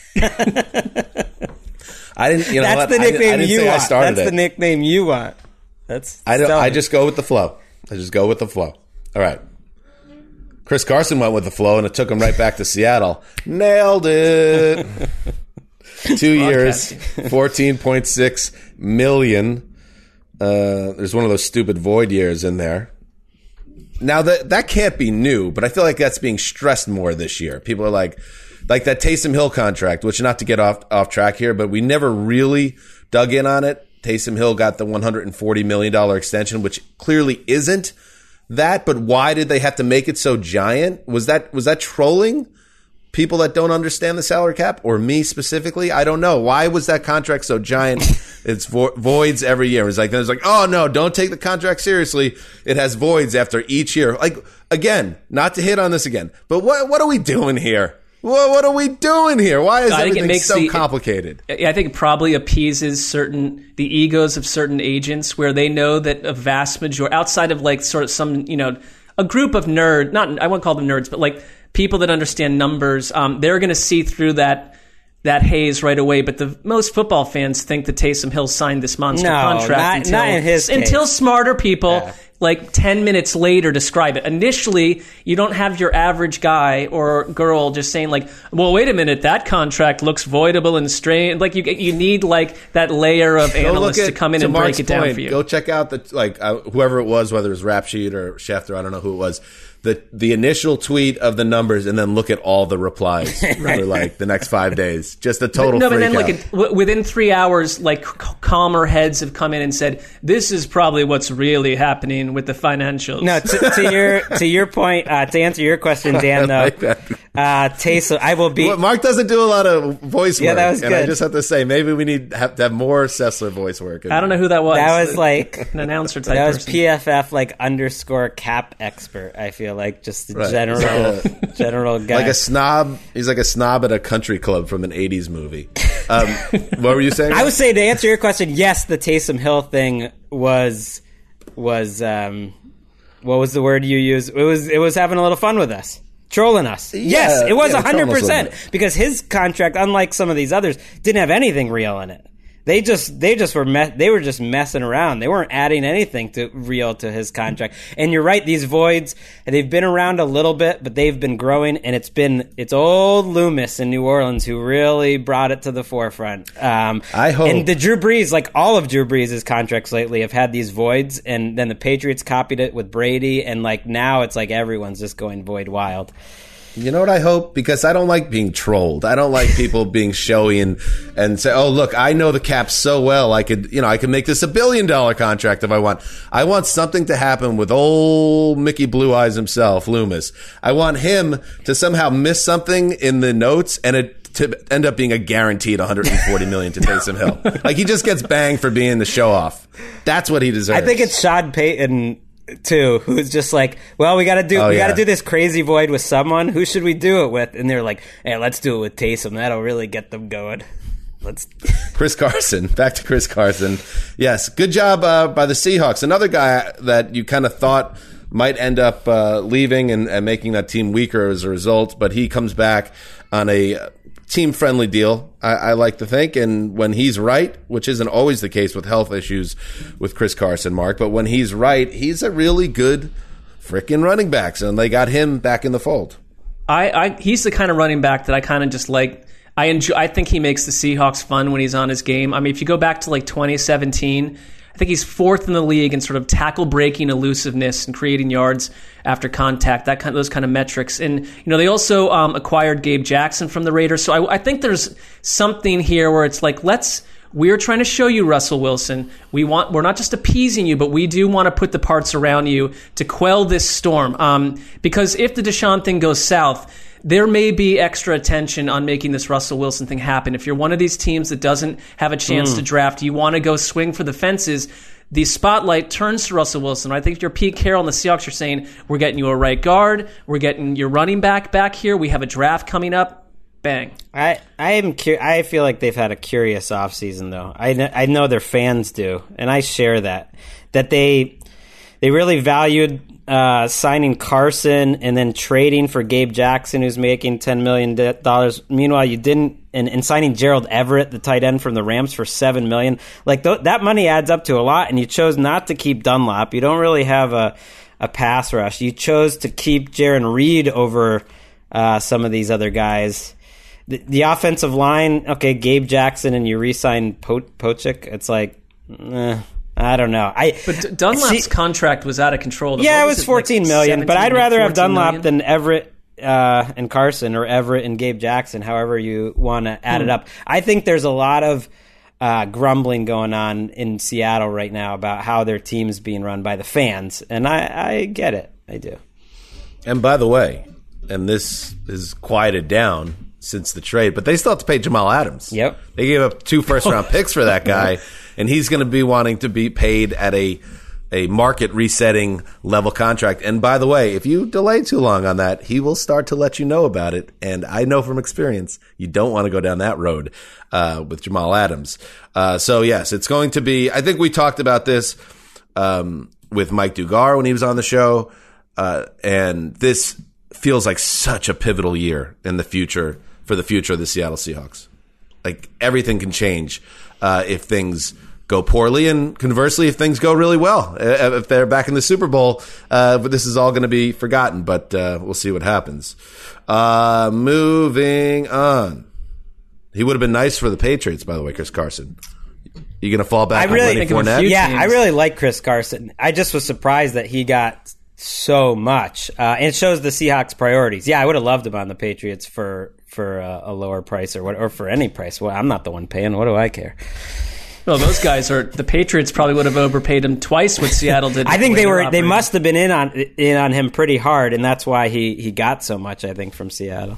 I didn't. That's the nickname you want. That's the nickname you want. I just go with the flow. All right. Chris Carson went with the flow, and it took him right back to Seattle. Nailed it. 2 years, $14.6 million. There's one of those stupid void years in there. Now that can't be new, but I feel like that's being stressed more this year. People are like that Taysom Hill contract, which, not to get off track here, but we never really dug in on it. Taysom Hill got the $140 million extension, which clearly isn't that. But why did they have to make it so giant? Was that trolling people that don't understand the salary cap, or me specifically? I don't know. Why was that contract so giant? It's voids every year. It's like, oh no, don't take the contract seriously. It has voids after each year. Like, again, not to hit on this again, but what are we doing here? What are we doing here? Why is everything so complicated? I think it probably appeases the egos of certain agents, where they know that a vast majority, outside of like sort of some, a group of nerds, I won't call them nerds, but like people that understand numbers, they're going to see through that haze right away. But most football fans think that Taysom Hill signed this monster contract not in his case. Until smarter people like 10 minutes later describe it. Initially, you don't have your average guy or girl just saying like, well, wait a minute, that contract looks voidable and strange. Like you need like that layer of analysts to come in and break it down for you. Go check out whoever it was, whether it was Rap Sheet or Schefter, I don't know who it was. The initial tweet of the numbers, and then look at all the replies for like the next 5 days. Just a total freak out. But then within 3 hours, like calmer heads have come in and said, this is probably what's really happening with the financials. No, to your point, to answer your question, Dan, though, Taysom, I will be. Well, Mark doesn't do a lot of voice work. Yeah, that was good. And I just have to say, maybe we need to have more Sessler voice work. I don't know who that was. That was like an announcer type. That was person. PFF _cap expert. I feel like just a general guy, like a snob. He's like a snob at a country club from an '80s movie. What were you saying? I would say, to answer your question, yes, the Taysom Hill thing was what was the word you used? It was having a little fun with us. Trolling us. Yes, it was 100%, because his contract, unlike some of these others, didn't have anything real in it. They were just messing around. They weren't adding anything real to his contract. And you're right, these voids, they've been around a little bit, but they've been growing, and it's old Loomis in New Orleans who really brought it to the forefront. I hope. And the Drew Brees, like all of Drew Brees' contracts lately, have had these voids, and then the Patriots copied it with Brady, and like now it's like everyone's just going void wild. You know what I hope? Because I don't like being trolled. I don't like people being showy and say, oh, look, I know the cap so well. I could make this $1 billion contract if I want. I want something to happen with old Mickey Blue Eyes himself, Loomis. I want him to somehow miss something in the notes and it to end up being a guaranteed $140 million to Taysom Hill. Like, he just gets banged for being the show off. That's what he deserves. I think it's Sean Payton too, who's just like, well, we got to do this crazy void with someone. Who should we do it with? And they're like, hey, let's do it with Taysom. That'll really get them going. Chris Carson. Back to Chris Carson. Yes, good job by the Seahawks. Another guy that you kind of thought might end up leaving and making that team weaker as a result, but he comes back on a team-friendly deal, I like to think, and when he's right, which isn't always the case with health issues with Chris Carson, Mark, but when he's right, he's a really good freaking running back, and they got him back in the fold. He's the kind of running back that I kind of just like. I think he makes the Seahawks fun when he's on his game. I mean, if you go back to like 2017, I think he's fourth in the league in sort of tackle breaking elusiveness and creating yards after contact, those kind of metrics. And they also acquired Gabe Jackson from the Raiders. So I think there's something here where it's like, we're trying to show you, Russell Wilson, we're not just appeasing you, but we do want to put the parts around you to quell this storm. Because if the Deshaun thing goes south, there may be extra attention on making this Russell Wilson thing happen. If you're one of these teams that doesn't have a chance to draft, you want to go swing for the fences, the spotlight turns to Russell Wilson. I think if you're Pete Carroll and the Seahawks are saying, we're getting you a right guard, we're getting your running back here, we have a draft coming up, bang. I feel like they've had a curious offseason, though. I know their fans do, and I share that they really valued signing Carson and then trading for Gabe Jackson, who's making $10 million. Meanwhile, you didn't, and signing Gerald Everett, the tight end from the Rams, for $7 million. Like that money adds up to a lot, and you chose not to keep Dunlap. You don't really have a pass rush. You chose to keep Jaron Reed over some of these other guys. The offensive line, okay, Gabe Jackson, and you re-sign Pochik. It's like, I don't know. But Dunlap's contract was out of control. Yeah, it was $14 million, but I'd rather have Dunlap than Everett and Carson, or Everett and Gabe Jackson, however you want to add it up. I think there's a lot of grumbling going on in Seattle right now about how their team's being run by the fans, and I get it. I do. And by the way, and this is quieted down since the trade, but they still have to pay Jamal Adams. Yep. They gave up 2 first-round picks for that guy, and he's going to be wanting to be paid at a market resetting level contract. And by the way, if you delay too long on that, he will start to let you know about it. And I know from experience, you don't want to go down that road with Jamal Adams. So yes, it's going to be, I think we talked about this with Mike Dugar when he was on the show, and this feels like such a pivotal year in the future for the future of the Seattle Seahawks. Like, everything can change if things go poorly, and conversely, if things go really well. If they're back in the Super Bowl, but this is all going to be forgotten, but we'll see what happens. Moving on. He would have been nice for the Patriots, by the way, Chris Carson. You going to fall back on Lenny Fournette? Yeah, I really like Chris Carson. I just was surprised that he got so much. And it shows the Seahawks' priorities. Yeah, I would have loved him on the Patriots for a lower price or for any price. Well, I'm not the one paying. What do I care? Well, those guys the Patriots probably would have overpaid him twice what Seattle did. I think they must have been in on him pretty hard, and that's why he got so much, I think, from Seattle.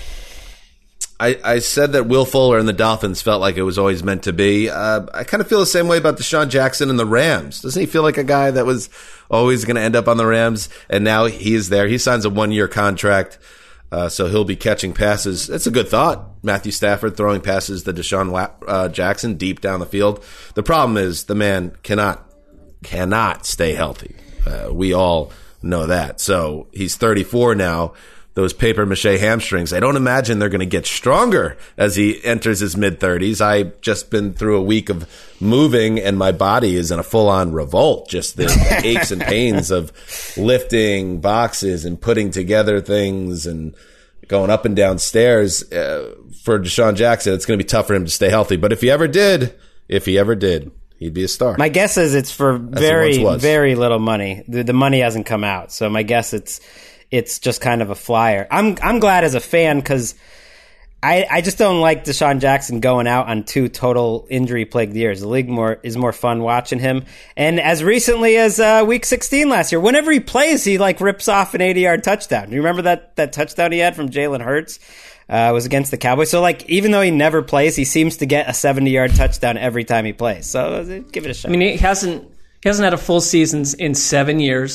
I said that Will Fuller and the Dolphins felt like it was always meant to be. I kind of feel the same way about Deshaun Jackson and the Rams. Doesn't he feel like a guy that was always going to end up on the Rams, and now he is there? He signs a 1-year contract. So he'll be catching passes. That's a good thought. Matthew Stafford throwing passes to Deshaun Jackson deep down the field. The problem is the man cannot stay healthy. We all know that. So he's 34 now. Those papier-mâché hamstrings, I don't imagine they're going to get stronger as he enters his mid-30s. I've just been through a week of moving, and my body is in a full-on revolt. Just the aches and pains of lifting boxes and putting together things and going up and down stairs. For Deshaun Jackson, it's going to be tough for him to stay healthy. But if he ever did, he'd be a star. My guess is it's for very, very little money. The money hasn't come out, so my guess it's just kind of a flyer. I'm glad as a fan because I just don't like Deshaun Jackson going out on 2 total injury-plagued years. The league is more fun watching him. And as recently as Week 16 last year, whenever he plays, he rips off an 80-yard touchdown. Do you remember that touchdown he had from Jalen Hurts? It was against the Cowboys. So, even though he never plays, he seems to get a 70-yard touchdown every time he plays. So give it a shot. I mean, he hasn't had a full season in 7 years.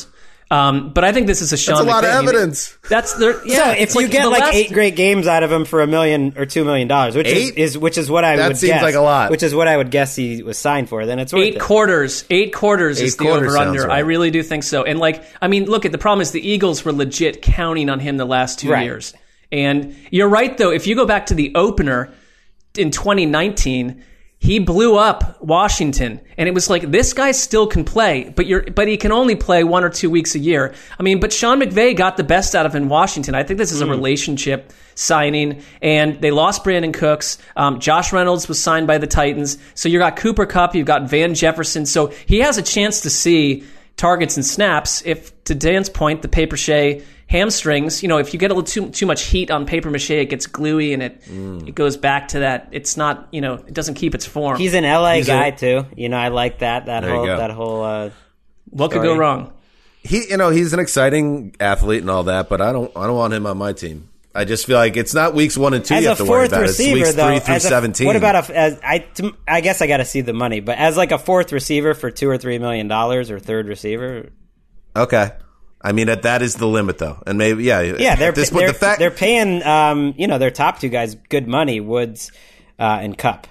But I think this is a Sean That's a lot McVay. of evidence. That's there. Yeah, So if you get like 8 great games out of him for $1 million or $2 million, which is what I would guess. That seems like a lot. Which is what I would guess he was signed for. Then it's worth 8 it. quarters. 8 quarters is the over under. Right. I really do think so. And look at the problem is the Eagles were legit counting on him the last 2 years. And you're right though. If you go back to the opener in 2019. He blew up Washington, and it was like, this guy still can play, but he can only play 1 or 2 weeks a year. I mean, but Sean McVay got the best out of him in Washington. I think this is a relationship signing, and they lost Brandon Cooks. Josh Reynolds was signed by the Titans. So you got Cooper Kupp, you've got Van Jefferson. So he has a chance to see targets and snaps. If, to Dan's point, the papier-mâché hamstrings, if you get a little too much heat on paper mache, it gets gluey and it goes back to that. It's not, it doesn't keep its form. He's an LA guy too. I like that whole what could go wrong? He's an exciting athlete and all that, but I don't want him on my team. I just feel like it's not weeks 1 and 2 as you have to worry about. It's weeks 3 through 17. What about I guess I got to see the money, but as like a fourth receiver for $2 or $3 million or third receiver. Okay. I mean, that is the limit, though, and maybe they're paying their top 2 guys good money, Woods and Kupp.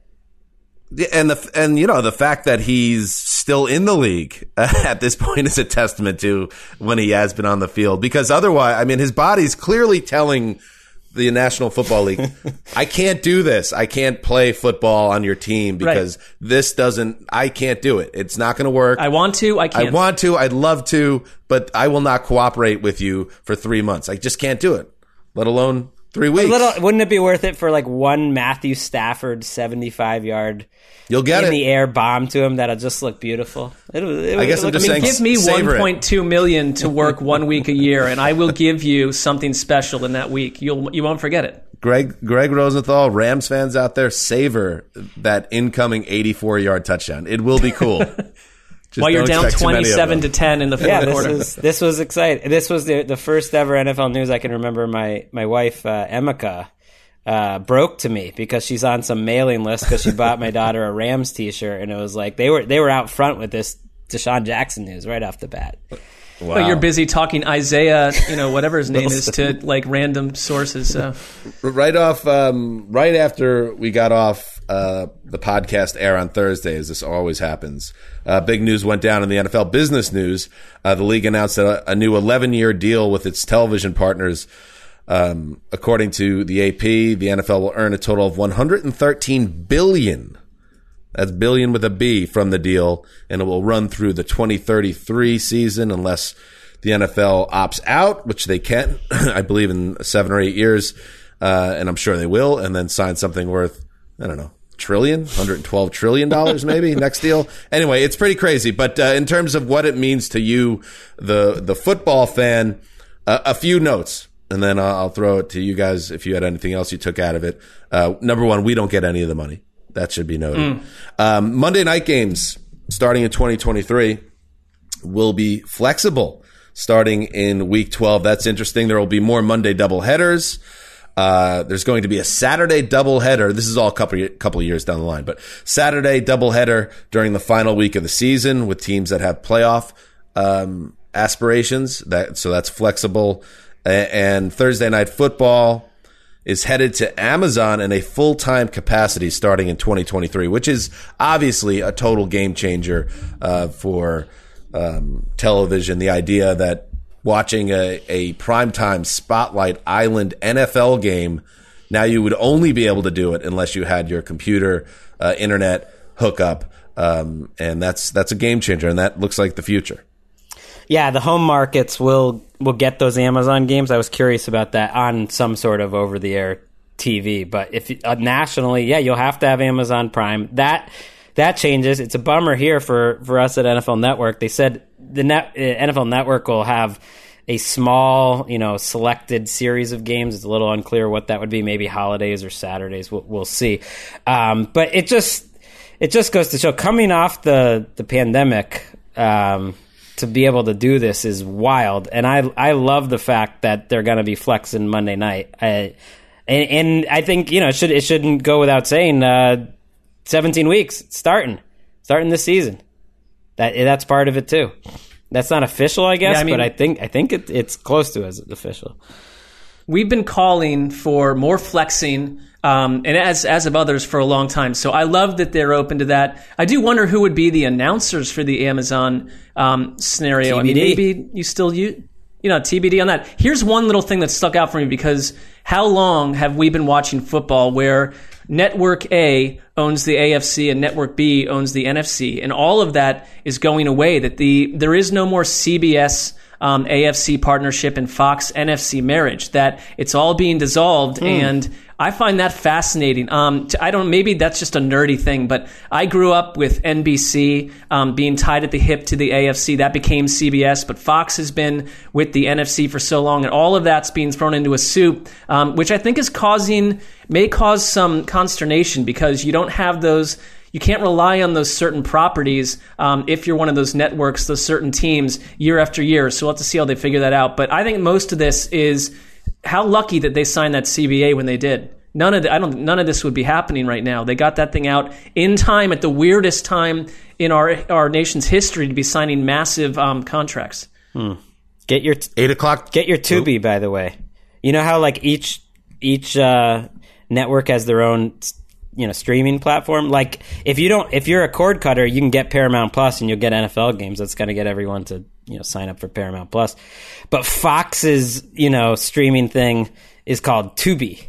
And the fact that he's still in the league at this point is a testament to when he has been on the field. Because otherwise, I mean, his body's clearly telling the National Football League, I can't do this. I can't play football on your team because I can't do it. It's not going to work. I want to. I can't. I want to. I'd love to, but I will not cooperate with you for 3 months. I just can't do it, let alone 3 weeks. Wouldn't it be worth it for like one Matthew Stafford 75-yard You'll get in the air bomb to him that'll just look beautiful? I guess I'm just saying, give me $1.2 million to work 1 week a year, and I will give you something special in that week. You won't forget it. Greg Rosenthal, Rams fans out there, savor that incoming 84-yard touchdown. It will be cool. While you're down 27-10 in the fourth quarter. This was exciting. This was the first ever NFL news I can remember. My wife Emeka broke to me because she's on some mailing list because she bought my daughter a Rams t-shirt, and it was like they were out front with this Deshaun Jackson news right off the bat. Wow. But you're busy talking Isaiah, whatever his name is, to like random sources. So. Right after we got off the podcast air on Thursday, as this always happens, big news went down in the NFL business news. The league announced a new 11-year deal with its television partners. According to the AP, the NFL will earn a total of $113 billion. That's billion with a B from the deal, and it will run through the 2033 season unless the NFL opts out, which they can, I believe, in 7 or 8 years, and I'm sure they will, and then sign something worth, I don't know, $112 trillion maybe next deal. Anyway, it's pretty crazy. But in terms of what it means to you, the football fan, a few notes. And then I'll throw it to you guys if you had anything else you took out of it. Number one, we don't get any of the money. That should be noted. Monday night games starting in 2023 will be flexible starting in week 12. That's interesting. There will be more Monday doubleheaders. There's going to be a Saturday doubleheader. This is all a couple of years down the line, but Saturday doubleheader during the final week of the season with teams that have playoff aspirations. So that's flexible. And Thursday night football is headed to Amazon in a full-time capacity starting in 2023, which is obviously a total game changer for television. The idea that watching a primetime Spotlight Island NFL game, now you would only be able to do it unless you had your computer, internet hookup, and that's a game changer, and that looks like the future. Yeah, the home markets will get those Amazon games. I was curious about that on some sort of over-the-air TV. But if nationally, yeah, you'll have to have Amazon Prime. That changes. It's a bummer here for us at NFL Network. They said the NFL Network will have a small, selected series of games. It's a little unclear what that would be. Maybe holidays or Saturdays. We'll see. But it just goes to show, coming off the pandemic, to be able to do this is wild, and I love the fact that they're going to be flexing Monday night. And I think it shouldn't go without saying 17 weeks starting this season. That's part of it too. That's not official, I guess, Yeah, I mean- but I think it's close to as official. We've been calling for more flexing, and as of others for a long time. So I love that they're open to that. I do wonder who would be the announcers for the Amazon scenario. TBD. I mean, maybe you still TBD on that. Here's one little thing that stuck out for me, because how long have we been watching football where Network A owns the AFC and Network B owns the NFC, and all of that is going away, that there is no more CBS AFC partnership and Fox NFC marriage, that it's all being dissolved. And I find that fascinating. Maybe that's just a nerdy thing, but I grew up with NBC being tied at the hip to the AFC. That became CBS, but Fox has been with the NFC for so long, and all of that's being thrown into a soup, which I think may cause some consternation, because you don't have those. You can't rely on those certain properties if you're one of those networks, those certain teams, year after year. So we'll have to see how they figure that out. But I think most of this is how lucky that they signed that CBA when they did. None of this would be happening right now. They got that thing out in time at the weirdest time in our nation's history to be signing massive contracts. Get your 8 o'clock. Get your Tubi, by the way. You know how like each network has their own streaming platform. Like if you're a cord cutter, you can get Paramount Plus and you'll get NFL games. That's going to get everyone to sign up for Paramount Plus. But Fox's streaming thing is called Tubi,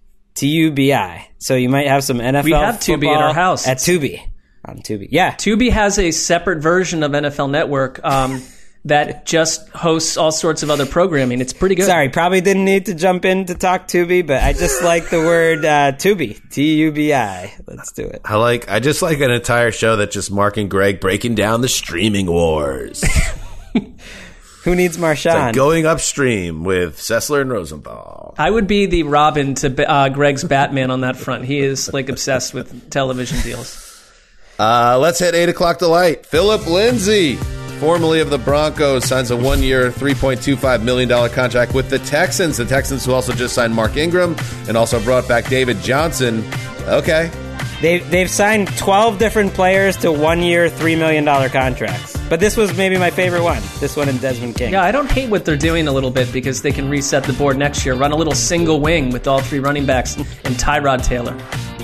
Tubi. So you might have some NFL. We have Tubi at our house at Tubi on Tubi. Yeah, Tubi has a separate version of NFL Network that just hosts all sorts of other programming. It's pretty good. Sorry, probably didn't need to jump in to talk Tubi, but I just like the word Tubi, Tubi. Let's do it. I just like an entire show that just Mark and Greg breaking down the streaming wars. Who needs Marshawn? It's like going upstream with Sessler and Rosenthal. I would be the Robin to Greg's Batman on that front. He is obsessed with television deals. Let's hit 8 o'clock delight. Philip Lindsay, formerly of the Broncos, signs a 1-year, $3.25 million contract with the Texans. The Texans, who also just signed Mark Ingram and also brought back David Johnson. Okay. They've signed 12 different players to 1-year, $3 million contracts. But this was maybe my favorite one. This one and Desmond King. Yeah, I don't hate what they're doing a little bit, because they can reset the board next year. Run a little single wing with all three running backs and Tyrod Taylor.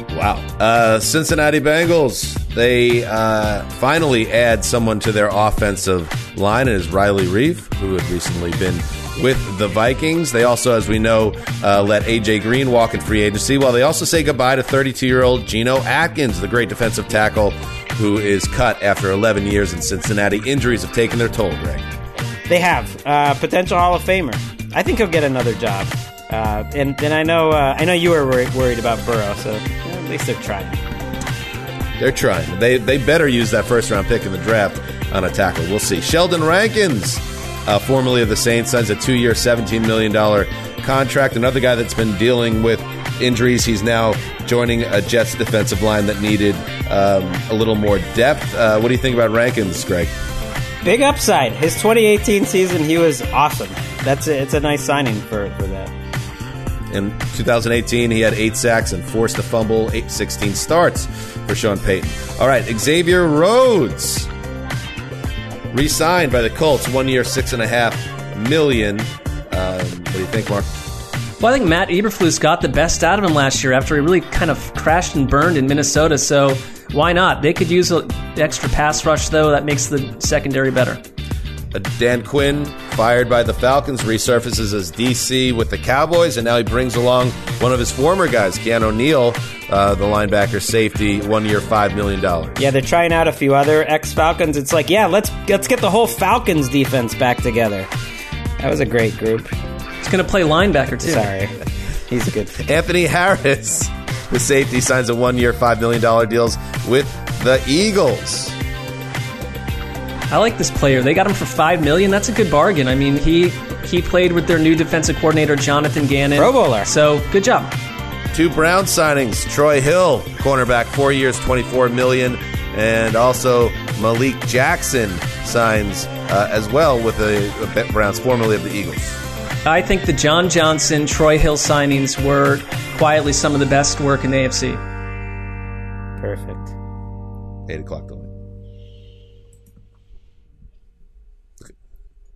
Wow. Cincinnati Bengals, they finally add someone to their offensive line. It is Riley Reef, who had recently been with the Vikings. They also, as we know, let A.J. Green walk in free agency, while they also say goodbye to 32-year-old Geno Atkins, the great defensive tackle, who is cut after 11 years in Cincinnati. Injuries have taken their toll, Greg. They have. Potential Hall of Famer. I think he'll get another job. And I know you were worried about Burrow, so at least they're trying. They're trying. They better use that first-round pick in the draft on a tackle. We'll see. Sheldon Rankins, formerly of the Saints, signs a 2-year, $17 million contract. Another guy that's been dealing with injuries. He's now joining a Jets defensive line that needed a little more depth. What do you think about Rankins, Greg? Big upside. His 2018 season, he was awesome. It's a nice signing for that. In 2018, he had 8 sacks and forced a fumble, 16 starts for Sean Payton. All right, Xavier Rhodes, re-signed by the Colts, 1 year, $6.5 million. What do you think, Mark? Well, I think Matt Eberflus got the best out of him last year after he really kind of crashed and burned in Minnesota, so why not? They could use an extra pass rush, though. That makes the secondary better. Dan Quinn, fired by the Falcons, resurfaces as DC with the Cowboys, and now he brings along one of his former guys, Keanu Neal, the linebacker safety, 1 year, $5 million. Yeah, they're trying out a few other ex-Falcons. It's like, yeah, let's get the whole Falcons defense back together. That was a great group. He's going to play linebacker, too. Sorry. He's a good fit. Anthony Harris, the safety, signs a 1 year, $5 million deals with the Eagles. I like this player. They got him for $5 million. That's a good bargain. I mean, he played with their new defensive coordinator, Jonathan Gannon. Pro Bowler. So, good job. 2 Brown signings. Troy Hill, cornerback, 4 years, $24 million. And also Malik Jackson signs as well with the Browns, formerly of the Eagles. I think the John Johnson, Troy Hill signings were quietly some of the best work in the AFC. Perfect. 8 o'clock delay.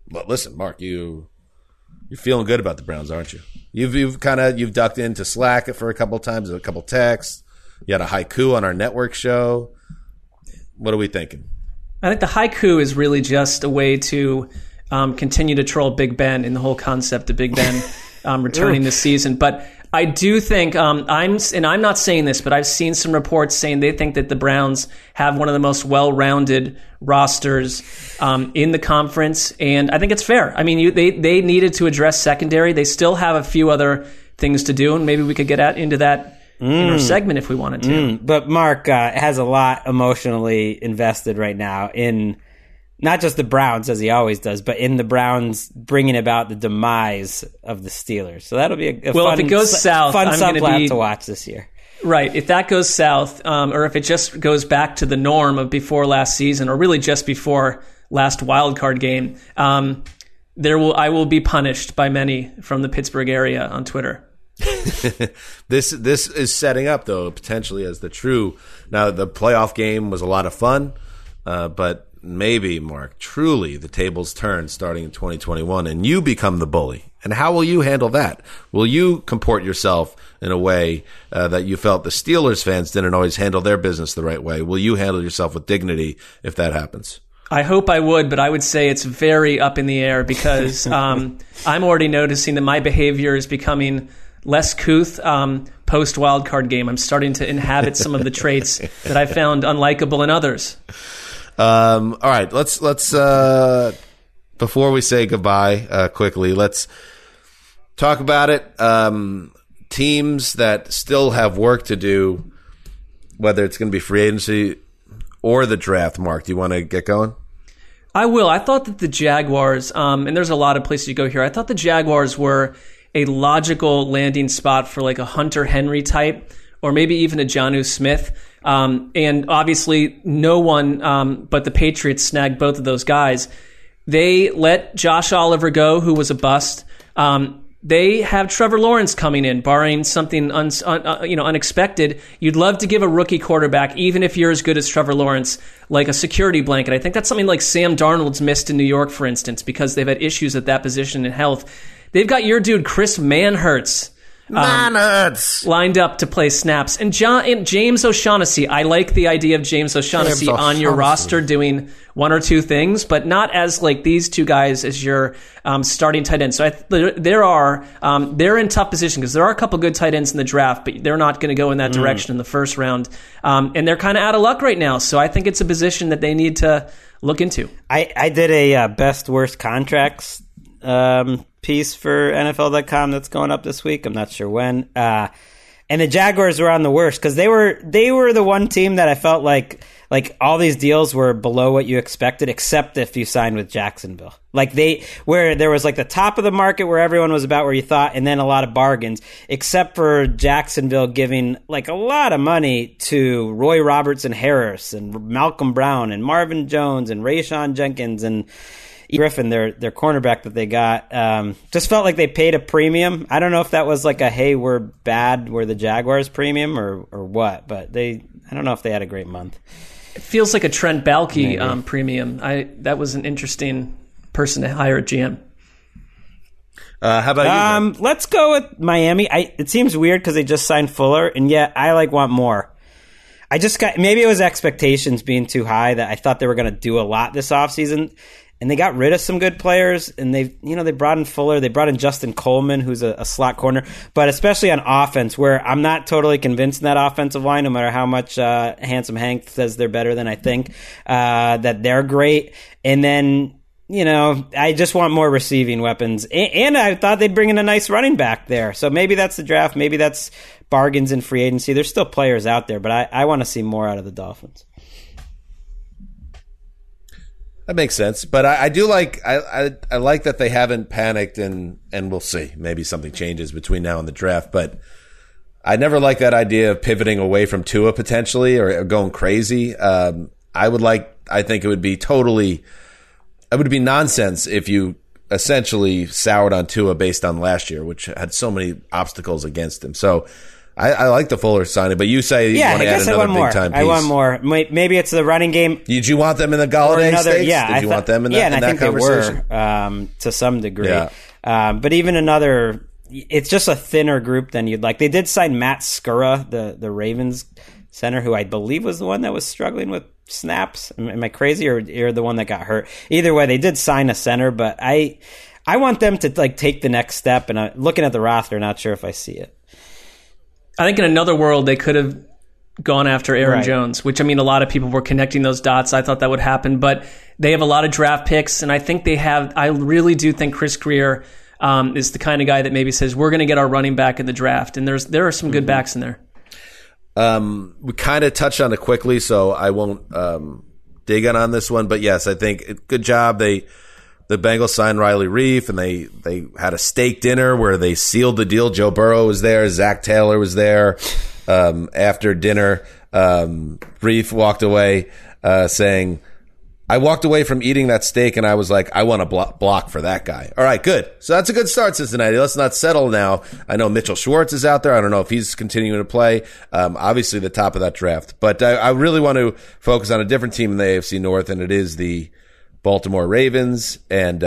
But listen, Mark, you're feeling good about the Browns, aren't you? You've ducked into Slack for a couple times, a couple texts. You had a haiku on our network show. What are we thinking? I think the haiku is really just a way to continue to troll Big Ben in the whole concept of Big Ben returning this season. But I do think I'm not saying this, but I've seen some reports saying they think that the Browns have one of the most well-rounded rosters in the conference, and I think it's fair. I mean, they needed to address secondary. They still have a few other things to do, and maybe we could get into that in our segment if we wanted to. But Mark has a lot emotionally invested right now in not just the Browns, as he always does, but in the Browns bringing about the demise of the Steelers. So that'll be a fun, if it goes south, fun I'm subplot to watch this year. Right. If that goes south, or if it just goes back to the norm of before last season, or really just before last wildcard game, I will be punished by many from the Pittsburgh area on Twitter. This is setting up, though, potentially as the true. Now, the playoff game was a lot of fun, but maybe, Mark, truly the tables turn starting in 2021 and you become the bully. And how will you handle that? Will you comport yourself in a way that you felt the Steelers fans didn't always handle their business the right way? Will you handle yourself with dignity if that happens? I hope I would, but I would say it's very up in the air because I'm already noticing that my behavior is becoming less couth post wildcard game. I'm starting to inhabit some of the traits that I found unlikable in others. All right, let's before we say goodbye, quickly, let's talk about it. Teams that still have work to do, whether it's going to be free agency or the draft. Mark, do you want to get going? I will. I thought that the Jaguars, and there's a lot of places you go here. I thought the Jaguars were a logical landing spot for like a Hunter Henry type, or maybe even a Jonnu Smith. And obviously no one but the Patriots snagged both of those guys. They let Josh Oliver go, who was a bust. They have Trevor Lawrence coming in, barring something unexpected. You'd love to give a rookie quarterback, even if you're as good as Trevor Lawrence, like a security blanket. I think that's something like Sam Darnold's missed in New York, for instance, because they've had issues at that position in health. They've got your dude Chris Manhertz lined up to play snaps. And James O'Shaughnessy, I like the idea of James O'Shaughnessy on your roster doing one or two things, but not as like these two guys as your starting tight end. So they're in tough position because there are a couple good tight ends in the draft, but they're not going to go in that direction in the first round. And they're kind of out of luck right now. So I think it's a position that they need to look into. I did a best worst contracts piece for NFL.com that's going up this week. I'm not sure when. And the Jaguars were on the worst because they were the one team that I felt like all these deals were below what you expected, except if you signed with Jacksonville. Where there was like the top of the market where everyone was about where you thought, and then a lot of bargains, except for Jacksonville giving like a lot of money to Roy Robertson Harris and Malcolm Brown and Marvin Jones and Rayshon Jenkins and Griffin, their cornerback that they got. Just felt like they paid a premium. I don't know if that was like a, hey, we're bad, we're the Jaguars premium or what, but I don't know if they had a great month. It feels like a Trent Baalke premium. That was an interesting person to hire at GM. How about you? Let's go with Miami. It seems weird because they just signed Fuller, and yet I want more. I just maybe it was expectations being too high that I thought they were going to do a lot this offseason. And they got rid of some good players, and they brought in Fuller, they brought in Justin Coleman, who's a slot corner, but especially on offense, where I'm not totally convinced in that offensive line, no matter how much Handsome Hank says they're better than I think, that they're great. And then, I just want more receiving weapons. And I thought they'd bring in a nice running back there. So maybe that's the draft, maybe that's bargains in free agency. There's still players out there, but I want to see more out of the Dolphins. That makes sense, but I do like I like that they haven't panicked, and we'll see. Maybe something changes between now and the draft, but I never like that idea of pivoting away from Tua potentially or going crazy. I think it would be nonsense if you essentially soured on Tua based on last year, which had so many obstacles against him. So I like the Fuller signing, but you say you want to add another big time piece. I want more. Maybe it's the running game. Did you want them in the Galladay stakes? Yeah, Did you want them in that, and I think conversation? They were to some degree. Yeah. But even another, it's just a thinner group than you'd like. They did sign Matt Skura, the Ravens center, who I believe was the one that was struggling with snaps. Am I crazy, or the one that got hurt? Either way, they did sign a center, but I want them to like take the next step. And looking at the roster, not sure if I see it. I think in another world, they could have gone after Aaron Right. Jones, which, I mean, a lot of people were connecting those dots. I thought that would happen, but they have a lot of draft picks, and I think I really do think Chris Greer is the kind of guy that maybe says, we're going to get our running back in the draft, and there are some good backs in there. We kind of touched on it quickly, so I won't dig on this one, but yes, I think good job. The Bengals signed Riley Reif, and they had a steak dinner where they sealed the deal. Joe Burrow was there. Zach Taylor was there. After dinner, Reif walked away saying, I walked away from eating that steak, and I was like, I want to block for that guy. All right, good. So that's a good start, Cincinnati. Let's not settle now. I know Mitchell Schwartz is out there. I don't know if he's continuing to play. Obviously, the top of that draft. But I really want to focus on a different team in the AFC North, and it is the Baltimore Ravens. And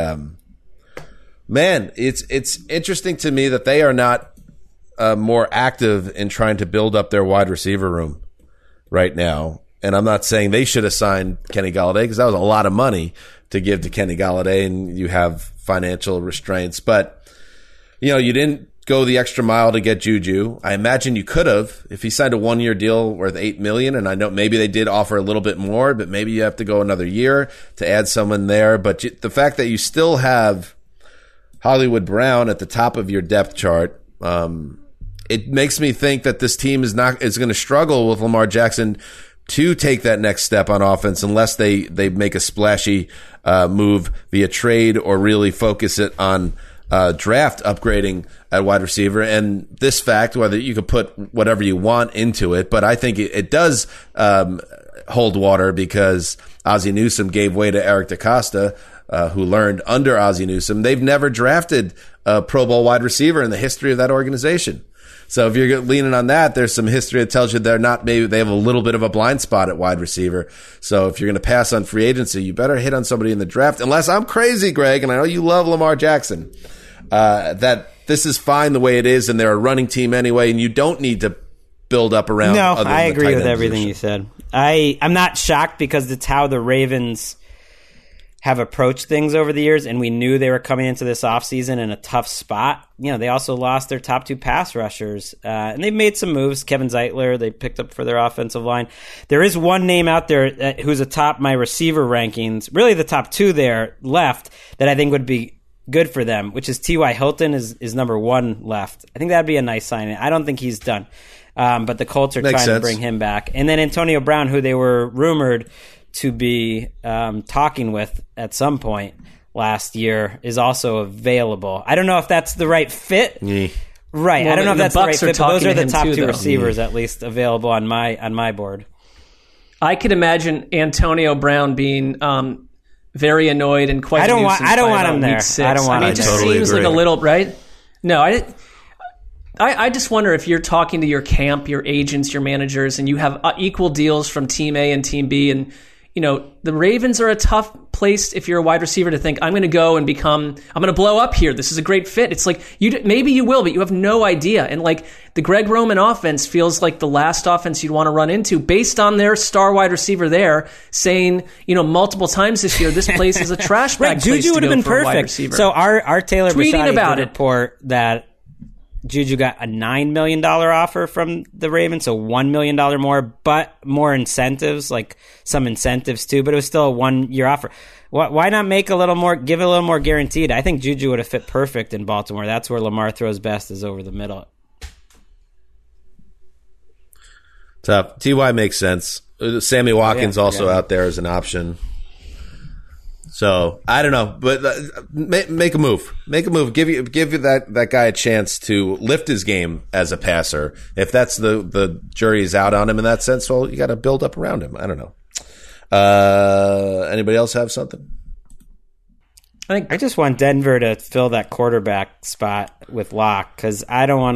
man, it's interesting to me that they are not more active in trying to build up their wide receiver room right now. And I'm not saying they should have signed Kenny Golladay, because that was a lot of money to give to Kenny Golladay, and you have financial restraints. But you didn't go the extra mile to get Juju. I imagine you could have if he signed a 1-year deal worth $8 million, and I know maybe they did offer a little bit more, but maybe you have to go another year to add someone there. But the fact that you still have Hollywood Brown at the top of your depth chart, it makes me think that this team is going to struggle with Lamar Jackson to take that next step on offense unless they make a splashy move via trade or really focus it on draft upgrading at wide receiver. And this fact, whether you could put whatever you want into it, but I think it does hold water, because Ozzie Newsome gave way to Eric DeCosta, who learned under Ozzie Newsome. They've never drafted a Pro Bowl wide receiver in the history of that organization. So if you're leaning on that, there's some history that tells you maybe they have a little bit of a blind spot at wide receiver. So if you're going to pass on free agency, you better hit on somebody in the draft. Unless I'm crazy, Greg, and I know you love Lamar Jackson, that this is fine the way it is, and they're a running team anyway, and you don't need to build up around. No, other than I the agree tight with end everything position. you said. I'm not shocked, because it's how the Ravens have approached things over the years, and we knew they were coming into this offseason in a tough spot. They also lost their top 2 pass rushers, and they've made some moves. Kevin Zeitler, they picked up for their offensive line. There is one name out there who's atop my receiver rankings, really the top 2 there left, that I think would be good for them, which is T.Y. Hilton is number 1 left. I think that'd be a nice signing. I don't think he's done, but the Colts are trying to bring him back. And then Antonio Brown, who they were rumored to be talking with at some point last year, is also available. I don't know if that's the right fit. Right. Well, I don't know if that's the right fit, but those are the top 2 though. receivers at least available on my board. I could imagine Antonio Brown being very annoyed and quite. I don't want him there. I don't want him. It just totally seems agree. like a little right. No, I just wonder if you're talking to your camp, your agents, your managers, and you have equal deals from Team A and Team B, and the Ravens are a tough place if you're a wide receiver to think, I'm going to go and I'm going to blow up here. This is a great fit. It's like, maybe you will, but you have no idea. And like the Greg Roman offense feels like the last offense you'd want to run into based on their star wide receiver there saying, multiple times this year, this place is a trash bag Right, place Juju would have been for a wide perfect. receiver. So our Taylor Tweeting Bisciotti about did it. report that Juju got a $9 million offer from the Ravens, so $1 million more, but more incentives, like some incentives too, but it was still a 1-year offer. Why not make a little more, give it a little more guaranteed? I think Juju would have fit perfect in Baltimore. That's where Lamar throws best, is over the middle. Tough. T.Y. makes sense. Sammy Watkins also out there as an option. So I don't know, but make a move. Make a move. Give you that guy a chance to lift his game as a passer. If that's the jury is out on him in that sense, well, you got to build up around him. I don't know. Anybody else have something? I just want Denver to fill that quarterback spot with Locke, because I don't want to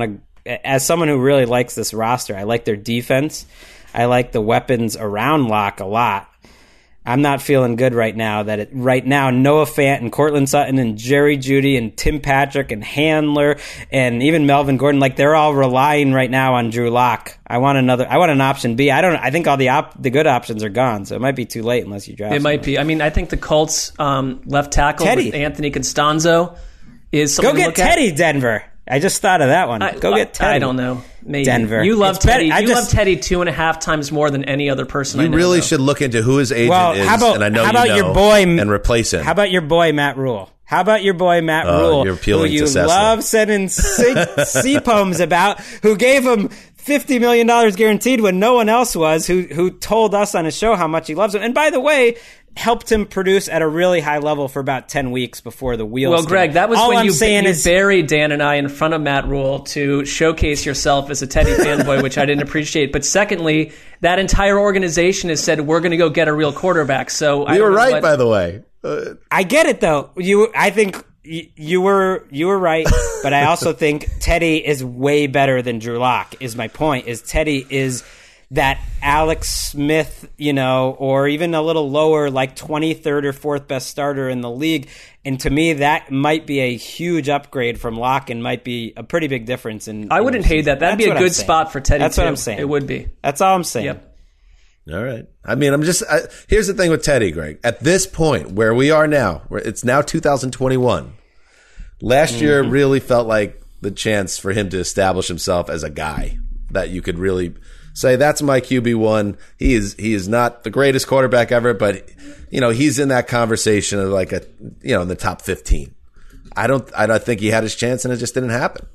as someone who really likes this roster, I like their defense. I like the weapons around Locke a lot. I'm not feeling good right now right now Noah Fant and Cortland Sutton and Jerry Jeudy and Tim Patrick and Handler and even Melvin Gordon, like they're all relying right now on Drew Lock. I want an option B. I think all the good options are gone, so it might be too late unless you draft. It might be. I mean, I think the Colts left tackle with Anthony Costanzo is something to look at. Go get Teddy, Denver. I just thought of that one. Go get Teddy. I don't know. Maybe. Denver. You love Teddy. Love Teddy 2.5 times more than any other person I know. You really should look into who his agent is, and I know your boy, and replace him. How about your boy, Matt Rule? Rule, you're appealing who you to Cessna. love sending sea poems about, who gave him $50 million guaranteed when no one else was, who told us on his show how much he loves him. And by the way, helped him produce at a really high level for about 10 weeks before the wheels. Well, Greg, that was when you buried Dan and I in front of Matt Rule to showcase yourself as a Teddy fanboy, which I didn't appreciate. But secondly, that entire organization has said, we're going to go get a real quarterback. So we were right, by the way. I get it, though. I think you were right, but I also think Teddy is way better than Drew Lock, is my point. Is Teddy is that Alex Smith, or even a little lower, like 23rd or 4th best starter in the league. And to me, that might be a huge upgrade from Locke and might be a pretty big difference. I wouldn't hate that. That'd be a good spot for Teddy. That's what I'm saying. It would be. That's all I'm saying. Yep. All right. I mean, here's the thing with Teddy, Greg. At this point, where we are now, where it's now 2021, last year really felt like the chance for him to establish himself as a guy that you could really say, that's my QB1. He is not the greatest quarterback ever, but he's in that conversation of like in the top 15. I don't think he had his chance and it just didn't happen.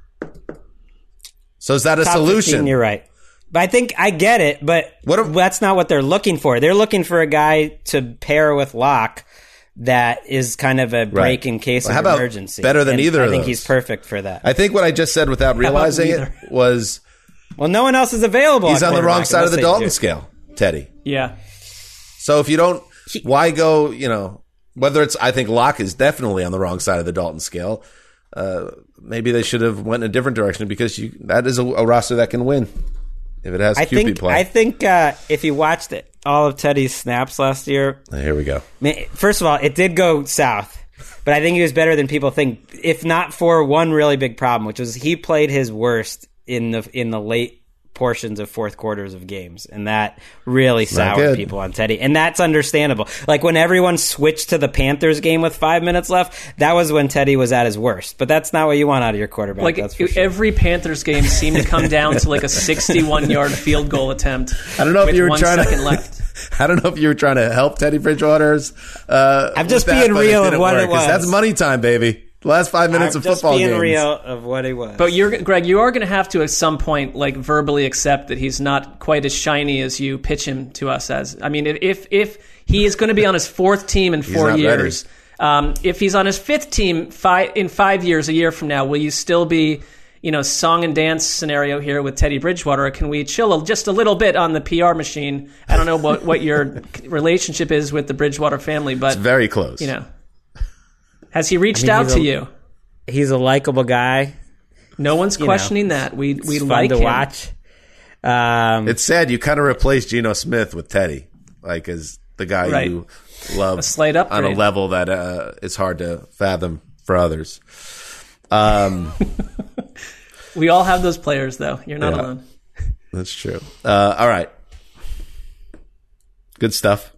So is that a top solution? 15, you're right. But I think I get it, but that's not what they're looking for. They're looking for a guy to pair with Locke that is kind of a break in case of emergency. Better than either of those. I think he's perfect for that. I think what I just said without realizing it was, well, no one else is available. He's on the wrong side of the Dalton scale, Teddy. Yeah. So if you don't, why go, whether it's, I think Locke is definitely on the wrong side of the Dalton scale. Maybe they should have went in a different direction because that is a roster that can win if it has QB play. I think if you watched all of Teddy's snaps last year. Here we go. First of all, it did go south, but I think he was better than people think, if not for one really big problem, which was he played his worst in the late portions of fourth quarters of games, and that really soured people on Teddy, and that's understandable. Like when everyone switched to the Panthers game with 5 minutes left, that was when Teddy was at his worst, but that's not what you want out of your quarterback. Like that's for sure. Every Panthers game seemed to come down to like a 61-yard field goal attempt. I don't know if you were trying 1 second left. I don't know if you were trying to help Teddy Bridgewater's I'm just being real of what it was. That's money time, baby. The last 5 minutes of football games. Just being real of what he was. But Greg, you are going to have to at some point like verbally accept that he's not quite as shiny as you pitch him to us as. I mean, if he is going to be on his 4th team in 4 years, if he's on his 5th team in 5 years, a year from now, will you still be, song and dance scenario here with Teddy Bridgewater? Or can we chill just a little bit on the PR machine? I don't know what your relationship is with the Bridgewater family, but it's very close. Has he reached out to you? He's a likable guy. No one's questioning that. We like to him. Watch. It's sad you kind of replaced Geno Smith with Teddy, like as the guy you love a slight upgrade on a level that is hard to fathom for others. We all have those players, though. You're not alone. That's true. All right. Good stuff.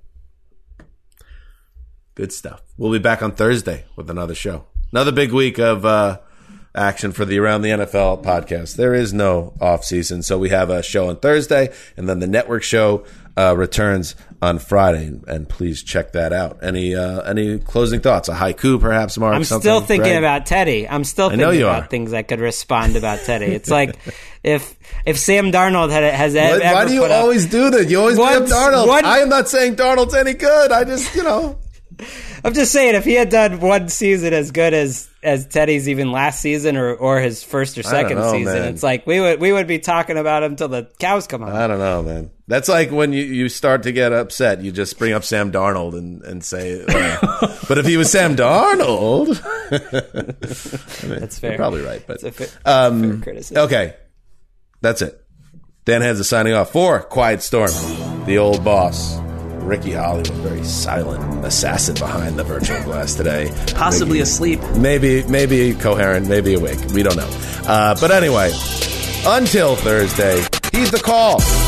Good stuff. We'll be back on Thursday with another show. Another big week of action for the Around the NFL podcast. There is no off season, so we have a show on Thursday, and then the network show returns on Friday. And please check that out. Any closing thoughts? A haiku, perhaps, Mark? I'm still thinking about Teddy. I'm still thinking about things I could respond about Teddy. It's like if Sam Darnold has ever. Why do you always do that? You always bring up Darnold. I am not saying Darnold's any good. I just I'm just saying, if he had done one season as good as Teddy's even last season or his first or second season, man. It's like we would be talking about him till the cows come home. I don't know, man. That's like when you start to get upset, you just bring up Sam Darnold and say, but if he was Sam Darnold, that's fair. You're probably right, but fair criticism. Okay, that's it. Dan Hanzus signing off for Quiet Storm, the old boss. Ricky Hollywood, very silent assassin behind the virtual glass today. Possibly asleep. Maybe coherent, maybe awake. We don't know. But anyway, until Thursday, heed the call.